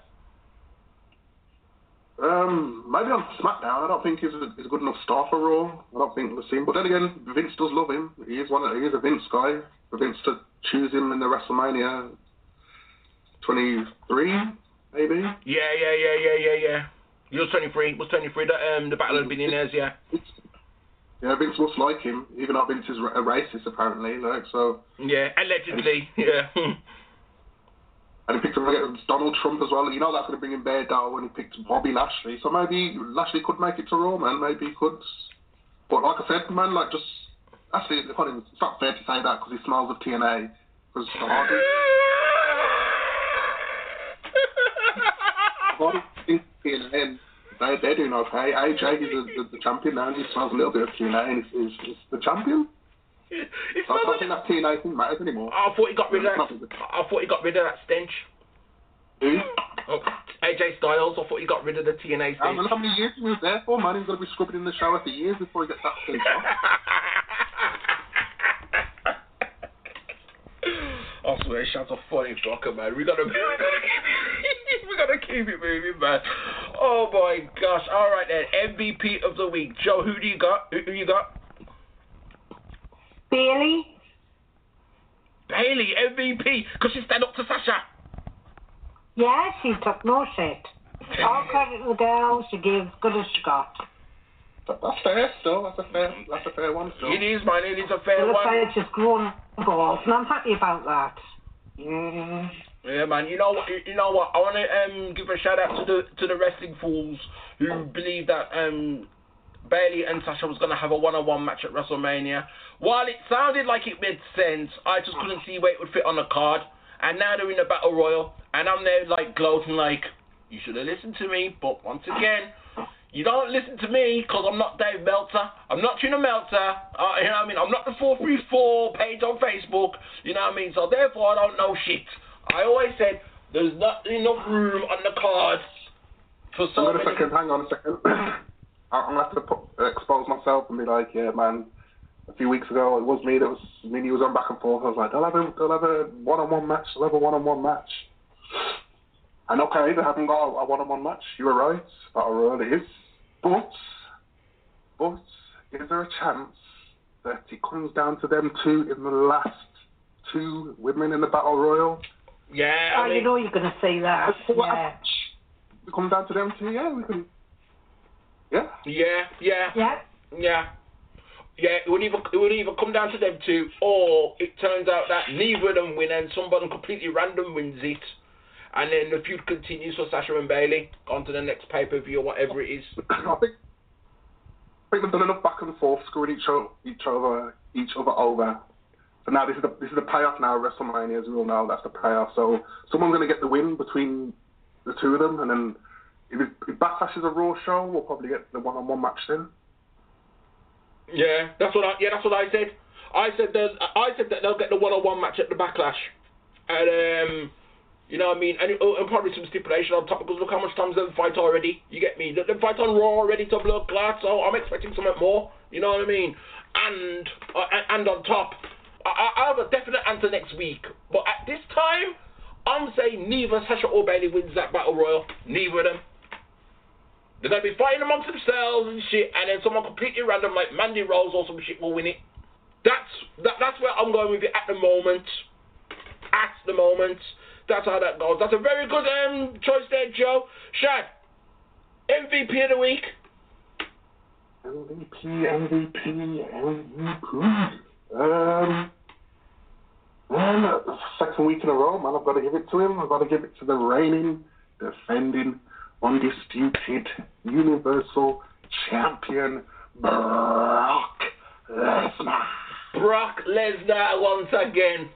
Um, maybe on SmackDown. I don't think he's a, he's a good enough star for Raw. I don't think we'll see him. But then again, Vince does love him. He is one. Of, he is a Vince guy. For Vince to choose him in the WrestleMania twenty-three, maybe. Yeah, yeah, yeah, yeah, yeah, yeah. He was twenty-three. Was twenty-three. The um, the Battle of the Billionaires. Yeah. Yeah, Vince must like him, even though Vince is a racist apparently. Like so. Yeah, allegedly. Yeah. And he picked up against Donald Trump as well. You know that's going to bring him Bear down when he picked Bobby Lashley. So maybe Lashley could make it to Raw, man. Maybe he could. But like I said, man, like just actually, it's not fair to say that because he smells of T N A. Because the Hardy. Hardy thinks T N A. And they they're doing okay. A J is the, the, the champion now. And he smells a little bit of T N A, and he's, he's, he's the champion. It So I don't like think that T N A thing matters anymore. I thought he got rid of that. I thought he got rid of that stench. Who? Oh, A J Styles. I thought he got rid of the T N A I stench. don't know how many years he was there for, man. He's going to be scrubbing in the shower for years before he gets that thing off. I swear, Shad's a funny fucker, man. We gotta, we gotta keep it, we gotta keep it moving, man. Oh my gosh! All right then, M V P of the week, Joe. Who do you got? Who, who you got? Bayley. Bayley, M V P, because she stand up to Sasha. Yeah, she took no shit. All credit to the girl. She gave as good as she got. That, that's fair, still. That's a fair. That's a fair one, still. It is, man. It is a fair It looks one. like she's grown balls, and I'm happy about that. Mm. Yeah, man. You know what? You know what? I want to um give a shout out to the to the wrestling fools who believe that um Bayley and Sasha was gonna have a one-on-one match at WrestleMania. While it sounded like it made sense, I just couldn't see where it would fit on the card. And now they're in a battle royal, and I'm there like gloating like, you should have listened to me. But once again, you don't listen to me because I'm not Dave Meltzer. I'm not Tuna Meltzer. Uh, you know what I mean? I'm not the four three four page on Facebook. You know what I mean? So therefore, I don't know shit. I always said there's not enough room on the cards for so Hang on a many. second. Hang on a second. I'm gonna have to put, uh, expose myself and be like, yeah, man. A few weeks ago, it was me that was me and you was on back and forth. I was like, they'll have a, they'll have a one-on-one match. They'll have a one-on-one match. And okay, they haven't got a, a one-on-one match. You were right. Battle Royal it is. But, but, is there a chance that it comes down to them two in the last two women in the Battle Royal? Yeah, Oh, I mean, you know you're going to say that. Yeah. It comes down to them two, yeah, we can. Yeah? yeah, yeah, Yeah. yeah. Yeah, it would either it would either come down to them two, or it turns out that neither of them win and somebody completely random wins it, and then the feud continues for Sasha and Bayley on to the next pay per view or whatever it is. I think I think they've done enough back and forth, screwing each other each other each other over. So now this is the this is the payoff now. WrestleMania, as we all know, that's the payoff. So someone's going to get the win between the two of them, and then if, it, if Backlash is a Raw show, we'll probably get the one-on-one match then. Yeah, that's what I yeah that's what I said. I said that I said that they'll get the one-on-one match at the Backlash, and um, you know what I mean, and, uh, and probably some stipulation on top because look how much times they've fight already. You get me? They've fight on Raw already to blood clot, so I'm expecting something more. You know what I mean? And uh, and, and on top, I, I have a definite answer next week. But at this time, I'm saying neither Sasha or Bayley wins that battle royal. Neither of them. They're going to be fighting amongst themselves and shit, and then someone completely random like Mandy Rose or some shit will win it. That's that, that's where I'm going with it at the moment. At the moment. That's how that goes. That's a very good um, choice there, Joe. Shad, M V P of the week. M V P, M V P, M V P. Um, well, second week in a row, man. I've got to give it to him. I've got to give it to the reigning, defending, undisputed, universal champion, Brock Lesnar. Brock Lesnar once again.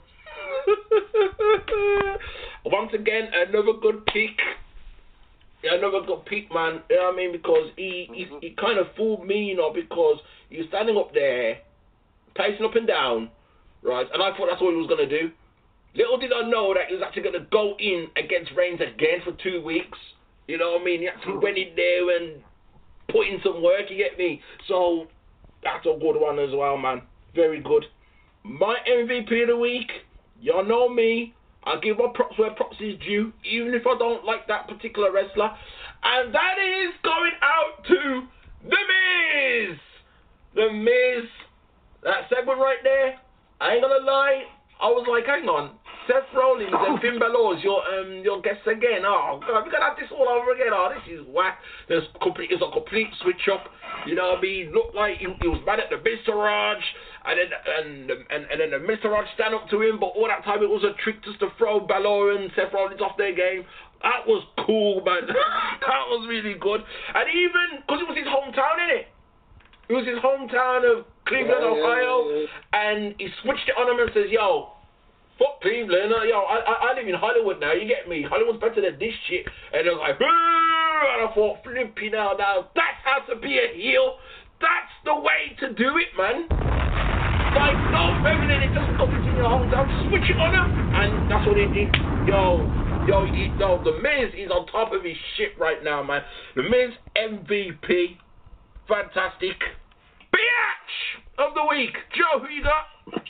Once again, another good pick. Another good pick, man. You know what I mean? Because he, he, he kind of fooled me, you know, because he was standing up there, pacing up and down, right? And I thought that's what he was going to do. Little did I know that he was actually going to go in against Reigns again for two weeks. You know what I mean? He actually went in there and put in some work, you get me? So, that's a good one as well, man. Very good. My M V P of the week, y'all know me. I give my props where props is due, even if I don't like that particular wrestler. And that is going out to The Miz! The Miz. That segment right there, I ain't gonna lie, I was like, hang on, Seth Rollins and Finn Balor's your um your guests again. Oh god, we gotta have this all over again. Oh, this is whack. There's complete it's a complete switch up. You know what I mean? Looked like he, he was mad at the Mister Raj, and then and and and then the Mister Raj stand up to him, but all that time it was a trick just to throw Balor and Seth Rollins off their game. That was cool, man. That was really good. And even because it was his hometown, innit? It was his hometown of Cleveland, yeah, Ohio, yeah, yeah. and he switched it on him and says, yo, fuck Cleveland, uh, yo, I, I I live in Hollywood now, you get me? Hollywood's better than this shit. And it was like, and I thought, flipping out now, that's how to be a heel. That's the way to do it, man. Like, no feminine, it doesn't go into your hometown, switch it on him. And that's what he did. Yo, yo, he, yo, The Miz is on top of his shit right now, man. The Miz M V P. Fantastic. Biatch of the week. Joe, who you got?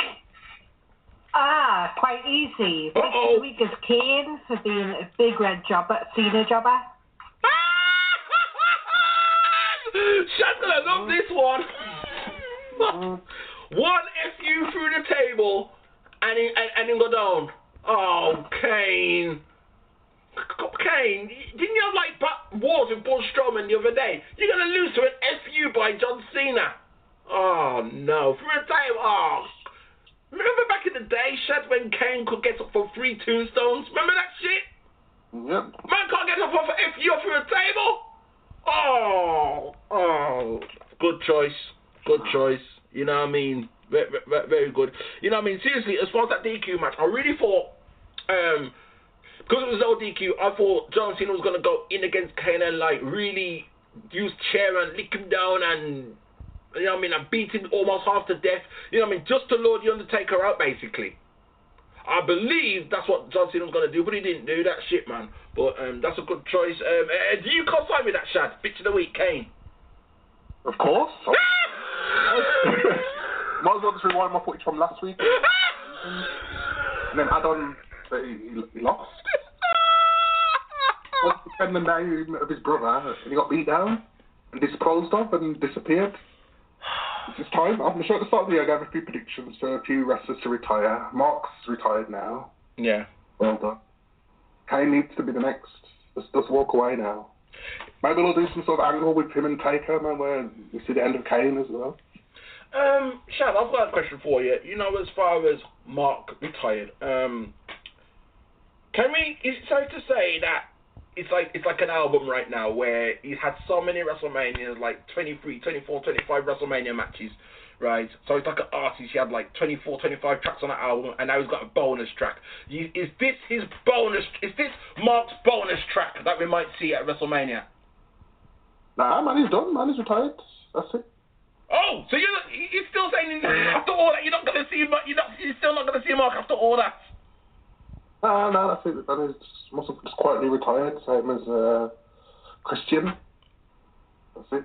Ah, quite easy. Uh-oh. This week is Kane for being a big red jobber, Cena jobber. Ah! Shad's gonna love this one. One F U through the table and he, and, and then go down. Oh, Kane. Kane, didn't you have like wars with Braun Strowman the other day? You're gonna lose to an F U by John Cena. Oh no, through a table. Oh, remember back in the day, Shad, when Kane could get up for three tombstones? Remember that shit? Yep. Man can't get up for F U through a table. Oh, oh, good choice, good choice. You know what I mean? Very, very, very good. You know what I mean? Seriously, as far as that D Q match, I really thought, um, because it was no D Q, I thought John Cena was going to go in against Kane and, like, really use chair and lick him down and, you know what I mean, and beat him almost half to death. You know what I mean? Just to lure The Undertaker out, basically. I believe that's what John Cena was going to do, but he didn't do that shit, man. But um, that's a good choice. Um, uh, do you co-sign with that, Shad? Bitch of the week, Kane. Of course. Might as well just rewind my footage from last week. And then add on that he, he, he lost. What's the name of his brother? And he got beat down and disposed of and disappeared. It's his time. I'm sure at the start of the year I gave a few predictions for a few wrestlers to retire. Mark's retired now. Yeah. Well done. Kane needs to be the next. Just, just walk away now. Maybe we'll do some sort of angle with him and Taker, man, where we see the end of Kane as well. Um, Shad, I've got a question for you. You know, as far as Mark retired, um, can we, is it safe to say that it's like it's like an album right now where he's had so many WrestleManias, like twenty-three, twenty-four, twenty-five WrestleMania matches, right? So it's like an artist, he had like twenty-four, twenty-five tracks on that album, and now he's got a bonus track. You, is this his bonus, is this Mark's bonus track that we might see at WrestleMania? Nah, man, he's done, man, he's retired. That's it. Oh, so you're, you're still saying after all that you're not going to see him, you're, not, you're still not going to see Mark after all that? No, no, that's it. That is must have just quietly retired, same as uh, Christian. That's it.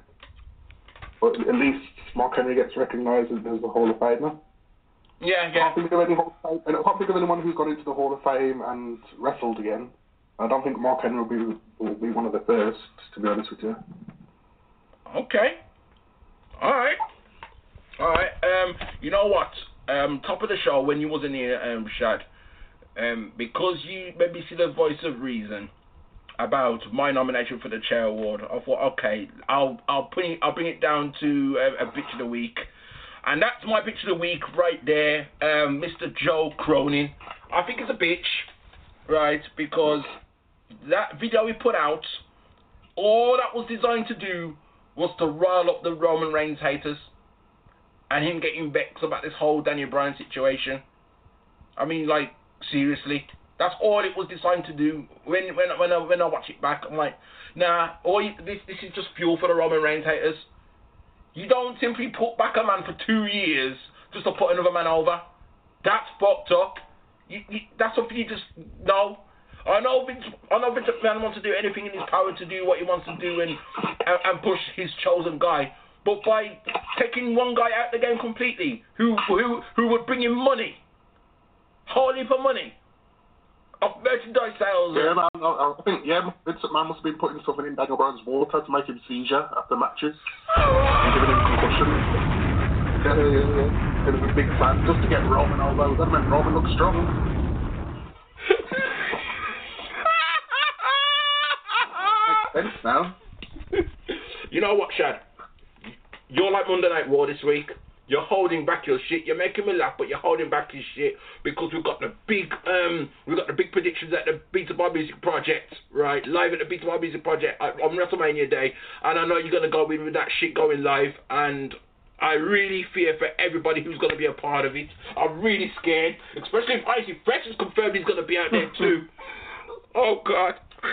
But at least Mark Henry gets recognised as the Hall of Famer. Yeah, yeah. I can't think of any Hall of Fame, I can't think of anyone who's gone into the Hall of Fame and wrestled again. I don't think Mark Henry will be will be one of the first, to be honest with you. Okay. All right. All right. Um, you know what? Um, top of the show when you wasn't here, um, Shad. Um, because you maybe see the voice of reason about my nomination for the chair award, I thought, okay, I'll I'll put it, I'll bring it down to a, a bitch of the week, and that's my bitch of the week right there, um, Mister Joe Cronin. I think it's a bitch, right? Because that video he put out, all that was designed to do was to rile up the Roman Reigns haters, and him getting vexed about this whole Daniel Bryan situation. I mean, like. Seriously, that's all it was designed to do. When when when I when I watch it back, I'm like, nah. All you, this this is just fuel for the Roman Reigns haters. You don't simply put back a man for two years just to put another man over. That's fucked up. You, you, that's something you just no. I know Vince. I know Vince McMahon wants to do anything in his power to do what he wants to do and and, and push his chosen guy. But by taking one guy out of the game completely, who who who would bring him money. Wholly for money of merchandise sales. Yeah, man. I, I think yeah, Vince McMahon must have been putting something in Daniel Bryan's water to make him seizure after matches and giving him concussion. Yeah, yeah, yeah. yeah. He was a big fan just to get Roman over. That meant Roman looked strong. Makes sense now. You know what, Shad? You're like Monday Night Raw this week. You're holding back your shit. You're making me laugh, but you're holding back your shit because we've got the big, um, we've got the big predictions at the Beats of Bar Music Project, right? Live at the Beats of Bar Music Project on WrestleMania Day, and I know you're gonna go with, with that shit going live, and I really fear for everybody who's gonna be a part of it. I'm really scared, especially if Icy Fresh is confirmed he's gonna be out there too. Oh God,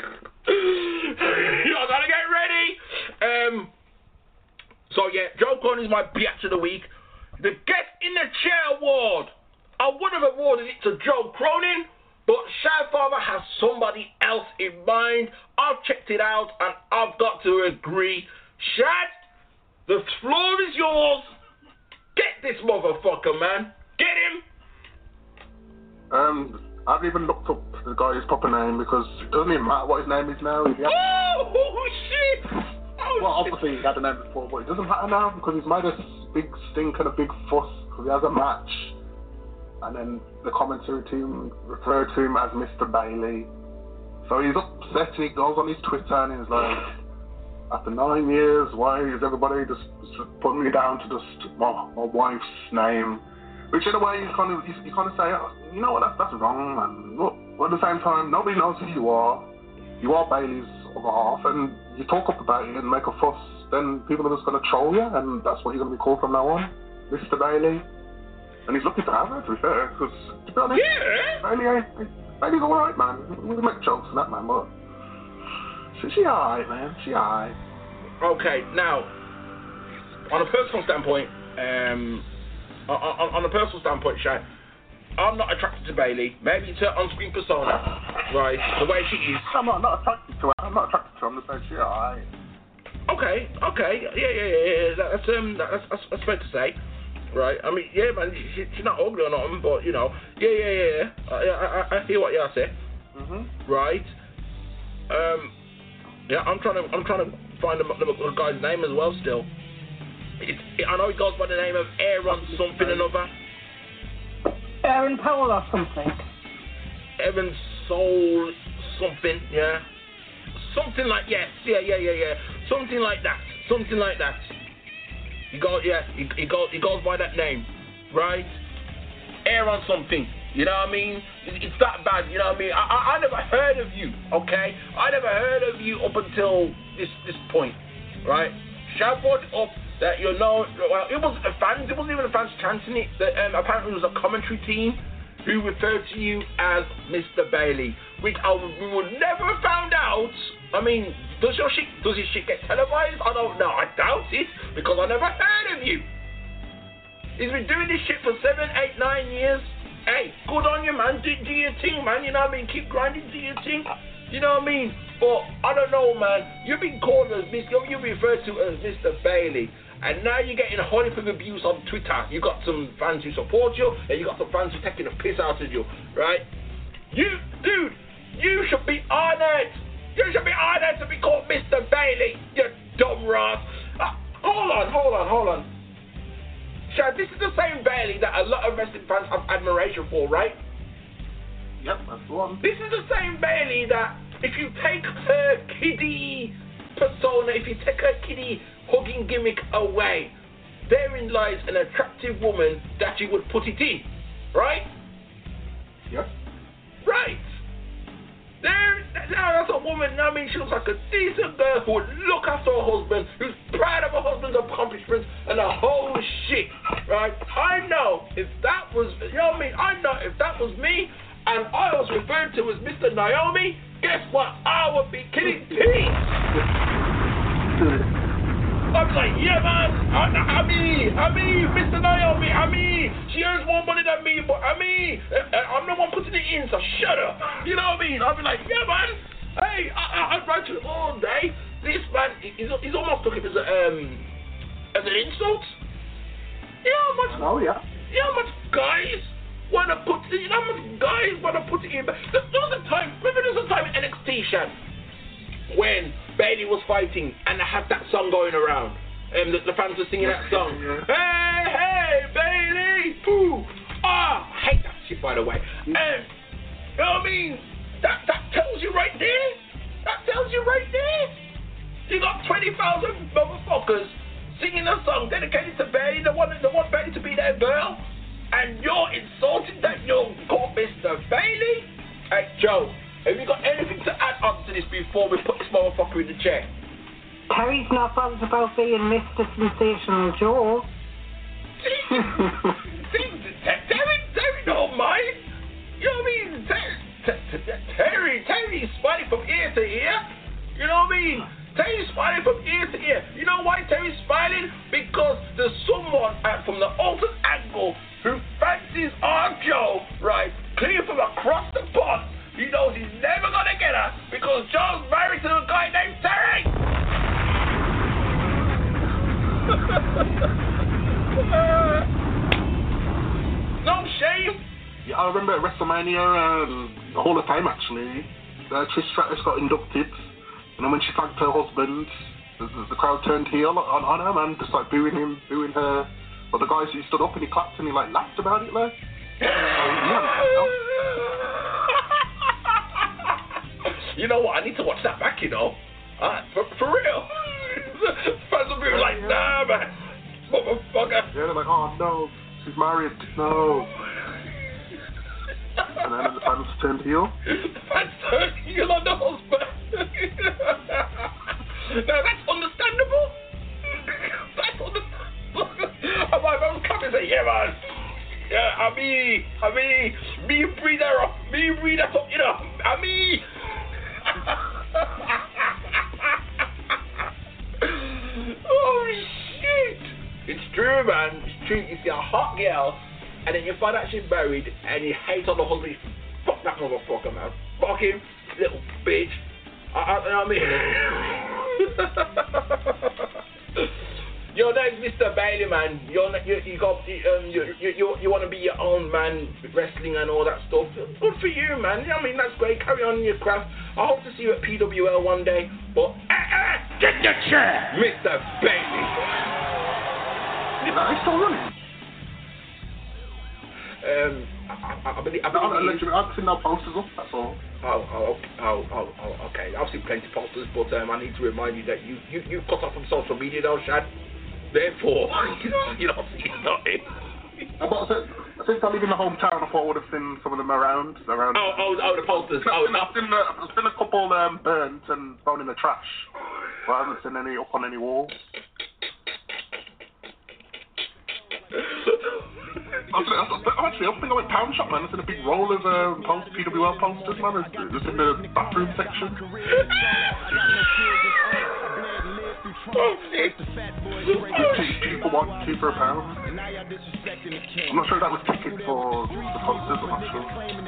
y'all gotta get ready. Um. So yeah, Joe Cronin is my bitch of the week. The Guest in the Chair award. I would have awarded it to Joe Cronin, but Shadfather has somebody else in mind. I've checked it out and I've got to agree. Shad, the floor is yours. Get this motherfucker, man. Get him. Um, I've even looked up the guy's proper name because it doesn't even matter what his name is now. Oh, shit. Well, obviously he had a name before, but it doesn't matter now because he's made a big stink and a big fuss because he has a match. And then the commentary team referred to him as Mister Bailey. So he's upset and he goes on his Twitter and he's like, after nine years, why is everybody just, just putting me down to just my, my wife's name? Which in a way you kind of, you, you kind of say, oh, you know what, that's, that's wrong, man. But, but at the same time, nobody knows who you are. You are Bailey's other half, and you talk up about it and make a fuss, then people are just going to troll you, and that's what you're going to be called from now on, Mister Bailey. And he's lucky to have her, to be fair, because, to be honest, yeah. Bailey ain't, Bailey's alright, man. We can make jokes and that, man, but she, she alright, man. She alright. Okay, now, on a personal standpoint, um, on, on, on a personal standpoint, Shay, I'm not attracted to Bailey. Maybe it's her on-screen persona, right? The way she is. I'm not, not attracted to her. I'm not attracted to her. I'm just saying she alright. Okay, okay, yeah, yeah, yeah, yeah. That's um, that's, that's, that's fair to say. Right, I mean, yeah, man, she, she's not ugly or nothing, but, you know, yeah, yeah, yeah, yeah, I, I, I hear what you say, mm-hmm. Right, um, yeah, I'm trying to, I'm trying to find the, the, the guy's name as well still. It's, it, I know he goes by the name of Aaron something or another. Aaron Powell or something. Evan Soul something, yeah. Something like, yes, yeah, yeah, yeah, yeah, something like that, something like that. He goes, yeah, he, he goes, he goes by that name, right? Aaron something, you know what I mean? It, it's that bad, you know what I mean? I, I, I never heard of you, okay? I never heard of you up until this this point, right? Shall brought it up that you're known, well, it wasn't the fans, it wasn't even the fans chanting it, that, um, apparently it was a commentary team who referred to you as Mister Bailey, which I would, we would never have found out. I mean, does your shit, does your shit get televised? I don't know. I doubt it because I never heard of you. He's been doing this shit for seven, eight, nine years. Hey, good on you, man. Do, do your thing, man. You know what I mean? Keep grinding, do your thing. You know what I mean? But I don't know, man. You've been called as Mister You've been referred to as Mister Bailey. And now you're getting a whole heap of abuse on Twitter. You got some fans who support you, and you got some fans who are taking the piss out of you, right? You, dude, you should be honored. You should be honored to be called Mister Bailey, you dumb rat. Uh, hold on, hold on, hold on. Shad, this is the same Bailey that a lot of wrestling fans have admiration for, right? Yep, that's the one. This is the same Bailey that if you take her kiddie persona, if you take her kiddie hugging gimmick away, therein lies an attractive woman that you would put it in, right? Yep. Right. There, now that's a woman, I mean, she looks like a decent girl who would look after her husband, who's proud of her husband's accomplishments and the whole shit, right? I know if that was, you know what I mean? I know if that was me and I was referred to as Mister Naomi, guess what? I would be killing teeth. I'm like, yeah, man, I, I mean, I mean, Mister Naomi, I mean, she earns more money than me, but I mean, I'm the one putting it in, so shut up. You know what I mean? I'll be like, yeah, man, hey, I, I, I'd write you all day. This man, he's, he's almost took it as, a, um, as an insult. You know how much, oh, yeah. You know how much guys want to put, you know how much guys want to put it in, but there, there was a time, remember there was a time in N X T, Shan, when Bailey was fighting and they had that song going around and the, the fans were singing that song. Yeah. Hey, hey, Bailey! Pooh! Ah, I hate that shit, by the way. And, you know what I mean? That, that tells you right there. That tells you right there. You got twenty thousand motherfuckers singing a song dedicated to Bailey, the one that want Bailey to be their girl, and you're insulting that you're called Mister Bailey? Hey, Joe, have you got anything to add on to this before we put this motherfucker in the chair? Terry's not bothered about being Mister Sensational Joe. See, Terry, Terry don't mind. You know what I mean? Terry, Terry, Terry's smiling from ear to ear. You know what I mean? Terry's smiling from ear to ear. You know why Terry's smiling? Because there's someone at, from the alternate angle who fancies our Joe, right, clear from across the pond. He knows he's never gonna get her because Joe's married to a guy named Terry. uh, no shame. Yeah, I remember at WrestleMania, um, Hall of Fame actually, uh, Trish Stratus got inducted. You know, when she thanked her husband, the, the, the crowd turned heel on, on her, man, just like booing him, booing her. But the guys, he stood up and he clapped and he like laughed about it, like. You know what? I need to watch that back, you know. Uh, for, for real. Fans will be like, nah, man. Motherfucker. Yeah, they're like, oh no, she's married. No. And then the fans turned heel. The fans turned heel on the husband. No, that's understandable. That's understandable. And my mum come and say, yeah, man. Yeah, I mean, I mean, me breathe her up, me breathe her up, you know, I mean. Oh shit! It's true, man. It's true. You see a hot girl, and then you find out she's married, and you hate on the husband. Fuck that motherfucker, man. Fuck him, little bitch. I, I, you know what I mean? Your name's Mister Bailey, man. You're you you got um you you you, you want to be your own man, wrestling and all that stuff. Good for you, man. I mean, that's great. Carry on in your craft. I hope to see you at P W L one day. But uh, uh, get your chair, Mister Bailey. It's still running. Um, I, I, I believe. I No, believe no, I've seen no posters up. That's all. Oh, oh, oh, oh, oh, okay. I've seen plenty of posters, but um, I need to remind you that you you you cut off from social media, though, Shad. Therefore, you know, you know, you know it. But since I live in the hometown, I thought I would have seen some of them around. around. Oh, oh, oh, the posters. Oh, I've seen, uh, I've seen a couple um, burnt and thrown in the trash. But I haven't seen any up on any walls. Actually, actually, I think I went pound shop, man. There's a big roll of um, post, P W L posters, man. It's in the bathroom section. Oh, shit. Two for one, two for a pound. I'm not sure that was ticket for the posters, I'm not sure.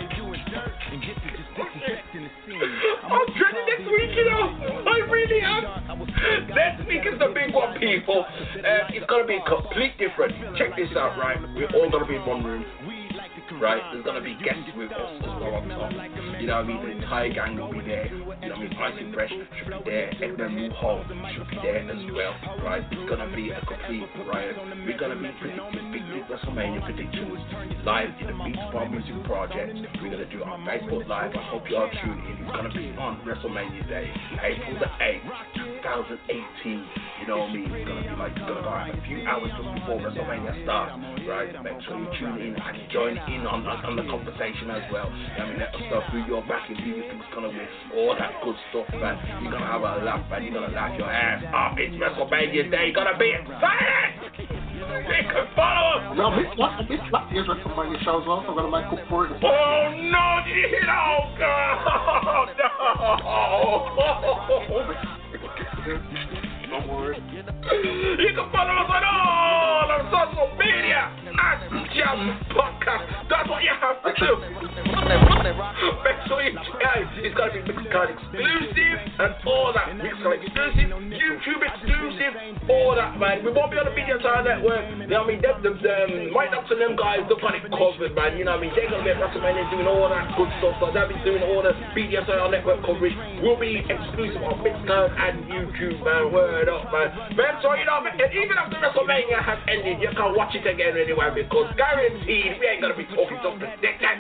I'm dreading next week, you know. I really am. Next week is the big one, people. Uh, it's going to be complete different. Check this out, right? We're all going to be in one room. Right, there's gonna be guests with us as well on top. You know what I mean? The entire gang will be there. You know what I mean? Icy Fresh should be there. Edna Muhol should be there as well. Right? It's gonna be a complete riot. We're gonna be predicting big, big WrestleMania predictions live in the Beats Bar Music Project. We're gonna do it on Facebook Live. I hope you all tune in. It's gonna be on WrestleMania Day, April the eighth, twenty eighteen. You know what I mean? It's gonna be like it's gonna go out a few hours just before WrestleMania starts. Right? Make sure you tune in and join in on, on, on the conversation as well. I mean, let us know who you're backing, who you think's gonna win, all that good stuff, man. You're gonna have a laugh, man. You're gonna laugh your ass off. It's WrestleMania Day. You're gonna be excited. You can follow us. No, this last, this last year's WrestleMania show as well, so I'm gonna make up for it. Oh no! Did you hear that? Oh God! No! Don't worry. You can follow us on all of social media at Jam Podcast. That's what you have to do. Make sure you guys, it's going to be Mixcloud exclusive and all that. Mixcloud exclusive, YouTube exclusive, all that, man. We won't be on the Media Side Network. You know what I mean? Them, them, them, Mike Knox and them guys, they've got it covered, man. You know what I mean? They're going to be at WrestleMania doing all that good stuff. So they'll be doing all the Media Side Network coverage. We'll be exclusive on Mixcloud and YouTube, man. Word up, man. Man, so you know, even after WrestleMania has ended, you can watch it again anyway because guaranteed we ain't gonna be talking just to stick that.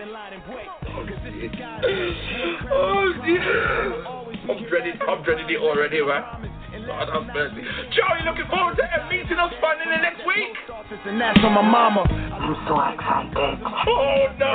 Oh dear. I'm dreading, I'm dreading it already, man. God have mercy. Joe, you looking forward to meeting us finally next week? And that's on my mama. I'm so excited. Oh no.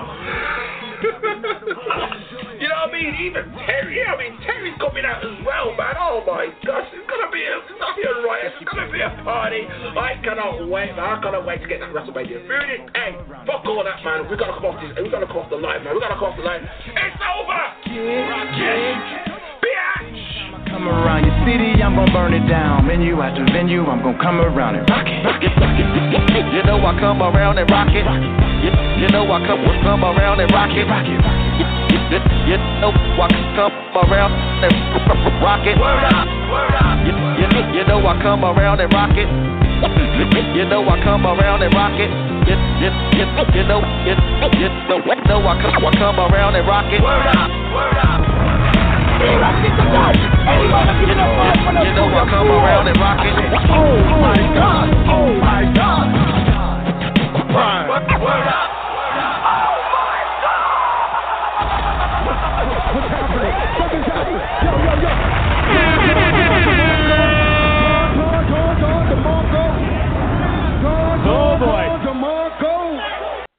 You know what I mean? Even Terry, I mean Terry's coming out as well, man. Oh my gosh, it's gonna be a, it's gonna be a riot. It's gonna be a party. I cannot wait, man. I cannot wait to get that WrestleMania food. Hey, fuck all that, man. We gotta come off this. We gotta come off the line, man. We gotta come off the line. It's over. Yes. Bitch. Come around your city, I'm gonna burn it down. Venue after venue, I'm gonna come around and rock it, rock it, rock it. You know I come around and rock it. You, you know I come, come around and rock it, rock it, rock it. You, you know I come around and rock it. Word up, word up. You, you, you know I come around and rock it. You know I come around and rock it. You, you, you, you know, you, you know, know I come, I come around and rock it. Word up, word up. You know I come around and rock it. Oh my God, oh my God. Right. Word up. Oh my God. What's happening? Something's happening. Yo, yo, yo.